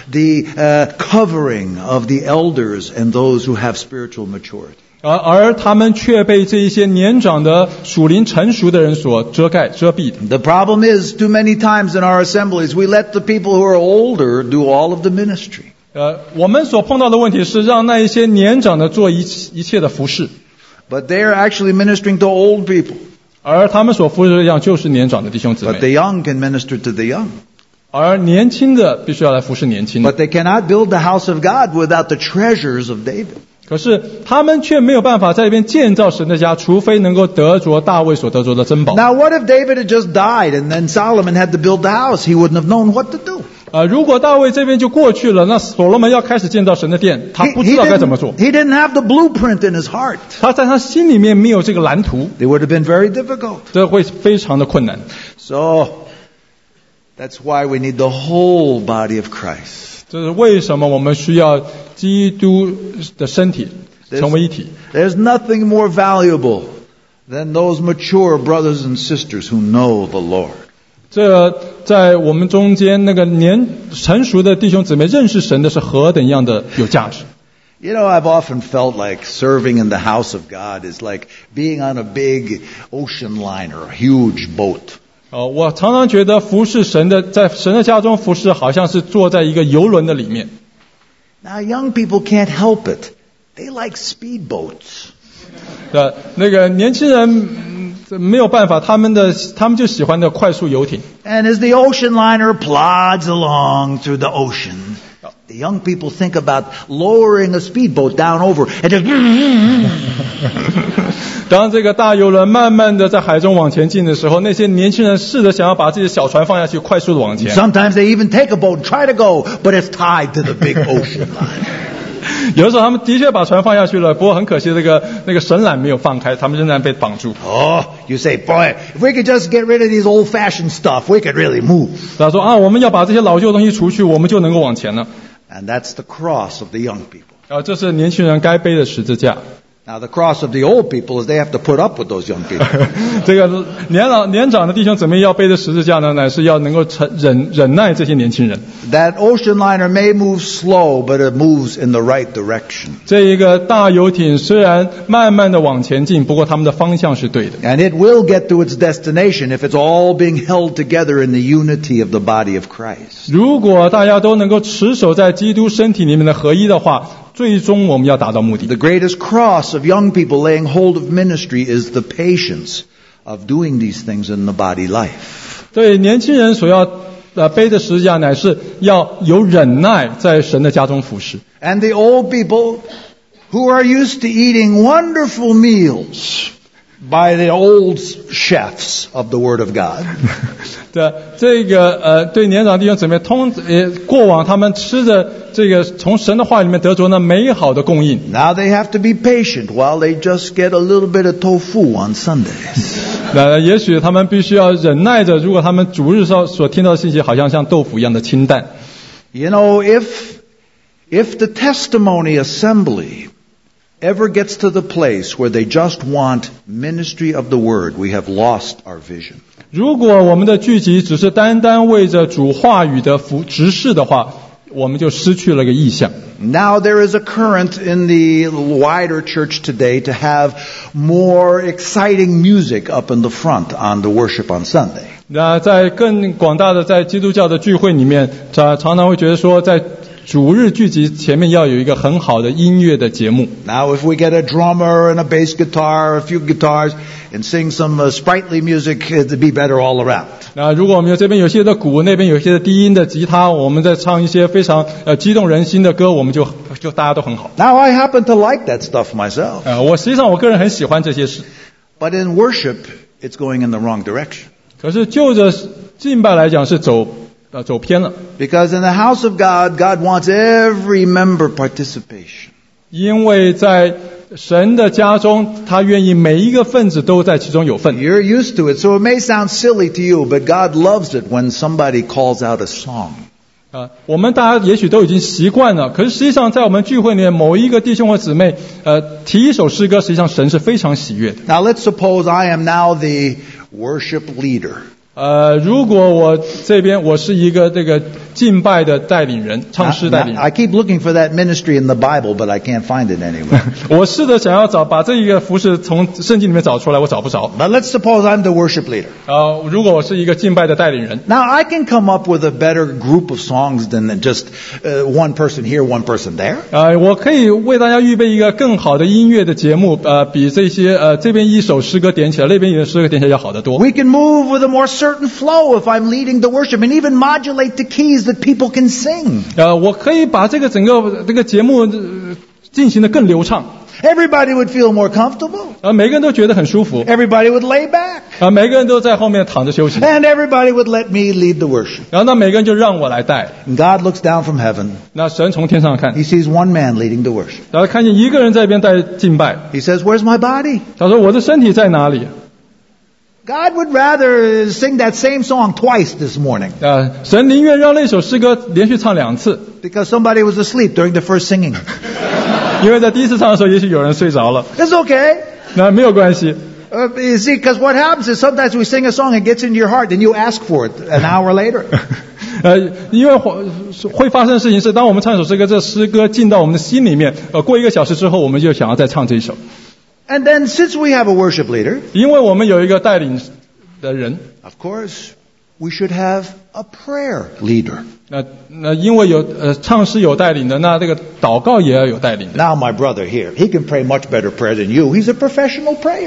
the covering of the elders and those who have spiritual maturity. 而他们却被这一些年长的属灵成熟的人所遮蔽的。 The problem is, too many times in our assemblies, we let the people who are older do all of the ministry. 我们所碰到的问题是让那一些年长的做一切的服事， But they are actually ministering to old people. 而他们所服事的样就是年长的弟兄姊 But the 妹， young can minister to the young. 而年轻的必须要来服侍年轻的。 But they cannot build the house of God without the treasures of David. 可是他们却没有办法在这边建造神的家，除非能够得着大卫所得着的珍宝。 Now, what if David had just died and then Solomon had to build the house? He wouldn't have known what to do. 如果大卫这边就过去了，那所罗门要开始建造神的殿，他不知道该怎么做。 He didn't have the blueprint in his heart. 他在他心里面没有这个蓝图， It would have been very difficult. 这会非常的困难。 So, that's why we need the whole body of Christ. 这是为什么我们需要基督的身体成为一体。 There's nothing more valuable than those mature brothers and sisters who know the Lord. 这在我们中间那个成熟的弟兄姊妹认识神的是何等样的有价值。 You know, I've often felt like serving in the house of God is like being on a big ocean liner, a huge boat. 我常常觉得服侍神的，在神的家中服侍，好像是坐在一个游轮的里面。 Now, young people can't help it. They like speedboats. 那个年轻人没有办法，他们就喜欢的快速游艇。 And as the ocean liner plods along through the ocean, the young people think about lowering a speedboat down over and just... 当这个大游轮慢慢的在海中往前进的时候，那些年轻人试着想要把这些小船放下去，快速的往前。 Sometimes they even take a boat and try to go, but it's tied to the big ocean liner. 有的时候他们的确把船放下去了，不过很可惜，那个绳缆没有放开，他们仍然被绑住。 Oh, you say, boy, if we could just get rid of these old-fashioned stuff, we could really move. 他说我们要把这些老旧的东西除去，我们就能够往前了。 And that's the cross of the young people. 这是年轻人该背的十字架。 Now, the cross of the old people is they have to put up with those young people. 这个年长的弟兄姊妹要背的十字架呢，乃是要能够忍耐这些年轻人。 That ocean liner may move slow, but it moves in the right direction. 这一个大游艇虽然慢慢的往前进，不过他们的方向是对的。 And it will get to its destination if it's all being held together in the unity of the body of Christ. 如果大家都能够持守在基督身体里面的合一的话，最终我们要达到目的。 The greatest cross of young people laying hold of ministry is the patience of doing these things in the body life. 对年轻人所要背的十字架，乃是要有忍耐，在神的家中服侍。 And the old people who are used to eating wonderful meals by the old chefs of the Word of God. 这个对年长弟兄姊妹过往他们吃的这个从神的话里面得着那美好的供应。 Now they have to be patient while they just get a little bit of tofu on Sundays. 也许他们必须要忍耐着，如果他们主日所听到的信息好像豆腐一样的清淡。 You know, if the testimony assembly ever gets to the place where they just want ministry of the Word, we have lost our vision. 如果我们的聚集只是单单为着主话语的执事的话，我们就失去了个意向。 Now there is a current in the wider church today to have more exciting music up in the front on the worship on Sunday. 那在更广大的在基督教的聚会里面，常常会觉得说，在主日聚集前面要有一个很好的音乐的节目。 Now if we get a drummer and a bass guitar, a few guitars, and sing some sprightly music, it'd be better all around. 那如果我们这边有些的鼓，那边有些的低音的吉他，我们在唱一些非常激动人心的歌，我们就大家都很好。 Now I happen to like that stuff myself. 我实际上我个人很喜欢这些事。 But in worship, it's going in the wrong direction. 可是就着敬拜来讲是走偏了。 Because in the house of God, God wants every member participation. 因为在神的家中，他愿意每一个分子都在其中有份。 You're used to it, so it may sound silly to you, but God loves it when somebody calls out a song. 我们大家也许都已经习惯了，可是实际上在我们聚会里面，某一个弟兄或姊妹提一首诗歌，实际上神是非常喜悦的。 Now let's suppose I am now the worship leader. 如果我这边我是一个这个敬拜的带领人，唱诗带领人。 I keep looking for that ministry in the Bible, but I can't find it anywhere. 我试着想要把这一个服事从圣经里面找出来，我找不着。 But let's suppose I'm the worship leader. 如果我是一个敬拜的带领人， Now I can come up with a better group of songs than just one person here, one person there. 我可以为大家预备一个更好的音乐的节目，比这些这边一首诗歌点起来，那边一首诗歌点起来要好得多。 We can move with a more certain flow if I'm leading the worship, and even modulate the keys that people can sing. 我可以把这个整个这个节目进行得更流畅。 Everybody would feel more comfortable. 每个人都觉得很舒服。 Everybody would lay back. 每个人都在后面躺着休息。 And everybody would let me lead the worship. 然后每个人就让我来带。 And God looks down from heaven. 那神从天上看， He sees one man leading the worship. 然后看见一个人在一边带敬拜。 He says, "Where's my body?" 他说：“我的身体在哪里？” God would rather sing that same song twice this morning. 神宁愿让那首诗歌连续唱2次， Because somebody was asleep during the first singing. 因为在第一次唱的时候，也许有人睡着了。 It's okay. 那没有关系。 You see, because what happens is sometimes we sing a song and it gets into your heart, and you ask for it an hour later. 因为会发生的事情是，当我们唱一首诗歌，这诗歌进到我们的心里面，过1个小时之后，我们就想要再唱这一首。 And then since we have a worship leader, 因为我们有一个带领的人， of course, we should have a prayer leader. 那因为有唱诗有带领的，那这个祷告也要有带领的。 Now my brother here, he can pray much better prayer than you. He's a professional prayer.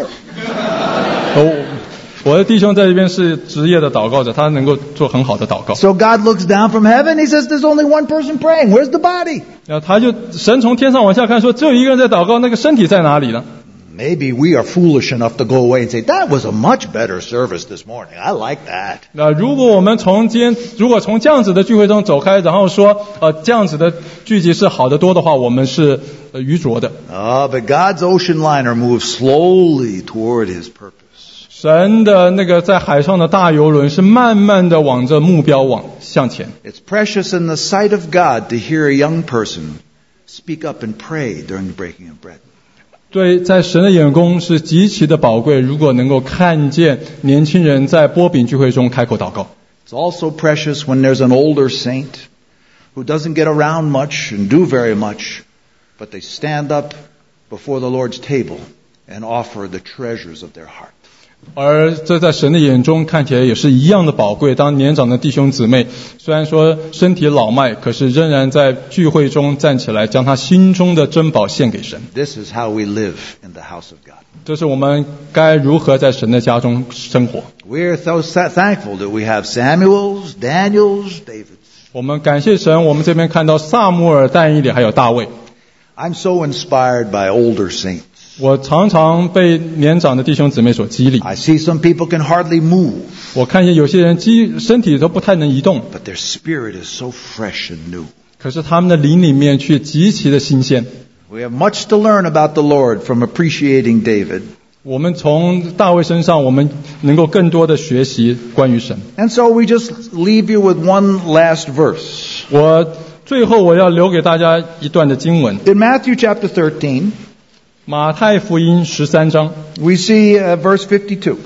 我的弟兄在这边是职业的祷告者，他能够做很好的祷告。 So God looks down from heaven. He says, "There's only one person praying. Where's the body?" 然后神从天上往下看，说只有一个人在祷告，那个身体在哪里呢？ Maybe we are foolish enough to go away and say, "That was a much better service this morning. I like that." 那如果我们从这样子的聚会中走开，然后说这样子的聚集是好得多的话，我们是愚拙的。 But God's ocean liner moves slowly toward His purpose. 神的那个在海上的大游轮是慢慢的往着目标向前。 It's precious in the sight of God to hear a young person speak up and pray during the breaking of bread. 对，在神的眼中是极其的宝贵，如果能够看见年轻人在擘饼聚会中开口祷告。 It's also precious when there's an older saint who doesn't get around much and do very much, but they stand up before the Lord's table and offer the treasures of their heart. 而这在神的眼中看起来也是一样的宝贵。当年长的弟兄姊妹虽然说身体老迈，可是仍然在聚会中站起来，将他心中的珍宝献给神。 This is how we live in the house of God. 这是我们该如何在神的家中生活。 We're so thankful that we have Samuels, Daniels, Davids. 我们感谢神，我们这边看到撒母耳、但以理还有大卫。 I'm so inspired by older saints. 我常常被年长的弟兄姊妹所激励。 I see some people can hardly move, 我看见有些人身体都不太能移动， but their spirit is so fresh and new. 可是他们的灵里面却极其的新鲜。 We have much to learn about the Lord from appreciating David. 我们从大卫身上，我们能够更多的学习关于神。 And so we just leave you with one last verse. 最后我要留给大家一段的经文。 In Matthew chapter 13, 马太福音13章 we see verse 52.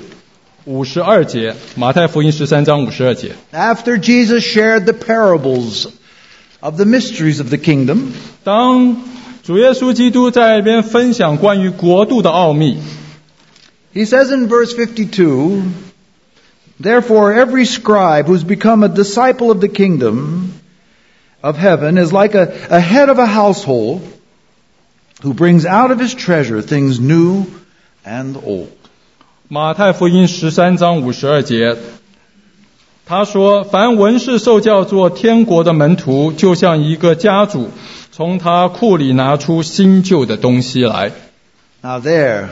52节，马太福音13章52节。 After Jesus shared the parables of the mysteries of the kingdom, 当主耶稣基督在那边分享关于国度的奥秘， he says in verse 52, "Therefore every scribe who's become a disciple of the kingdom of heaven is like a head of a household who brings out of his treasure things new and old." 马太福音13章52节，他说：凡文士受教做天国的门徒，就像一个家主从他库里拿出新旧的东西来。 Now there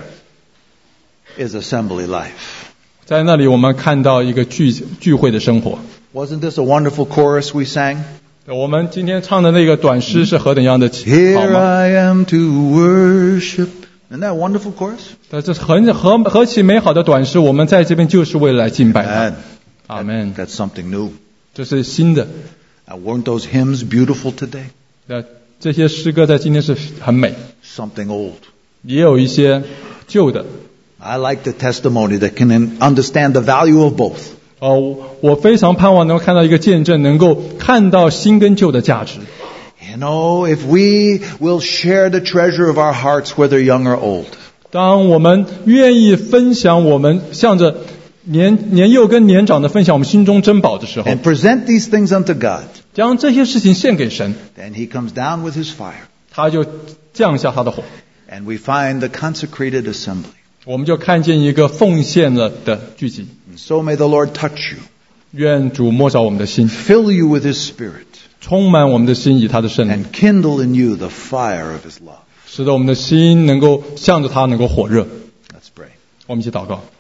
is assembly life. 在那里我们看到一个聚会的生活。 Wasn't this a wonderful chorus we sang? 我们今天唱的那个短诗是何等样的好 Here 吗？ I am to worship Isn't that a wonderful chorus? 但这是何其美好的短诗，我们在这边就是为了来敬拜他。 And 阿门。 that's something new. 这是新的。 Weren't those hymns beautiful today? 这些诗歌在今天是很美， Something old. 也有一些旧的。 I like the testimony that can understand the value of both. 我非常盼望能够看到一个见证，能够看到新跟旧的价值。 You know, if we will share the treasure of our hearts, whether young or old, 当我们愿意分享我们向着年幼跟年长的分享我们心中珍宝的时候， and present these things unto God, 将这些事情献给神， then He comes down with His fire, 他就降下他的火， and we find the consecrated assembly. 我们就看见一个奉献了的聚集。 And so may the Lord touch you, 愿主摸着我们的心， fill you with His Spirit, 充满我们的心以他的圣灵， and kindle in you the fire of His love. 使得我们的心能够向着他能够火热。 Let's pray. 我们一起祷告。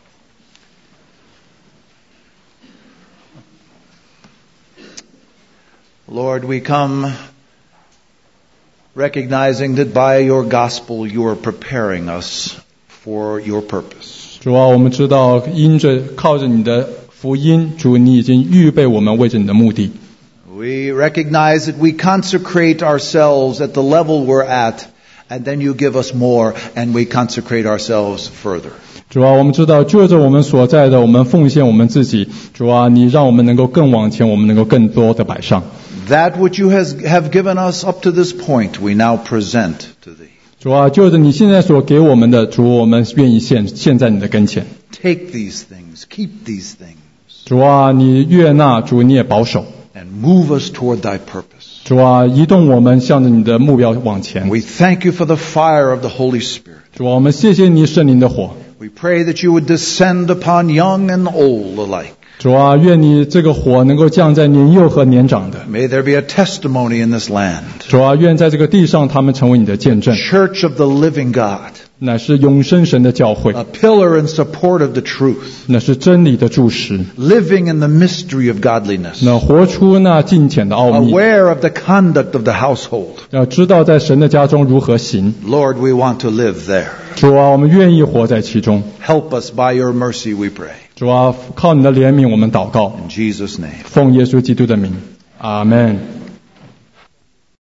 Lord, we come recognizing that by your gospel you are preparing us for your purpose. 主啊，我们知道靠着你的福音，主你已经预备我们为着你的目的。 We recognize that we consecrate ourselves at the level we're at, and then you give us more, and we consecrate ourselves further. 主啊，我们知道就着我们所在的，我们奉献我们自己。主啊，你让我们能够更往前，我们能够更多的摆上。 That which you have given us up to this point, we now present to thee. 主啊，就着你现在所给我们的，主，我们愿意献在你的跟前。 Take these things, keep these things, 主啊，你悦纳，主你也保守。 and move us toward thy purpose. 主啊，移动我们向着你的目标往前。 We thank you for the fire of the Holy Spirit. 主啊，我们谢谢你圣灵的火。 We pray that you would descend upon young and old alike. 主啊，愿你这个火能够降在年幼和年长的。 May there be a testimony in this land. 主啊，愿在这个地上他们成为你的见证， Church of the living God. 乃是永生神的教会， A pillar in support of the truth. 那是真理的柱石， Living in the mystery of godliness. 那活出那敬虔的奥秘， Aware of the conduct of the household. 要知道在神的家中如何行。 Lord, we want to live there. 主啊，我们愿意活在其中。 Help us by your mercy, we pray. 主啊，靠你的怜悯，我们祷告， In Jesus' name. 奉耶稣基督的名，阿门。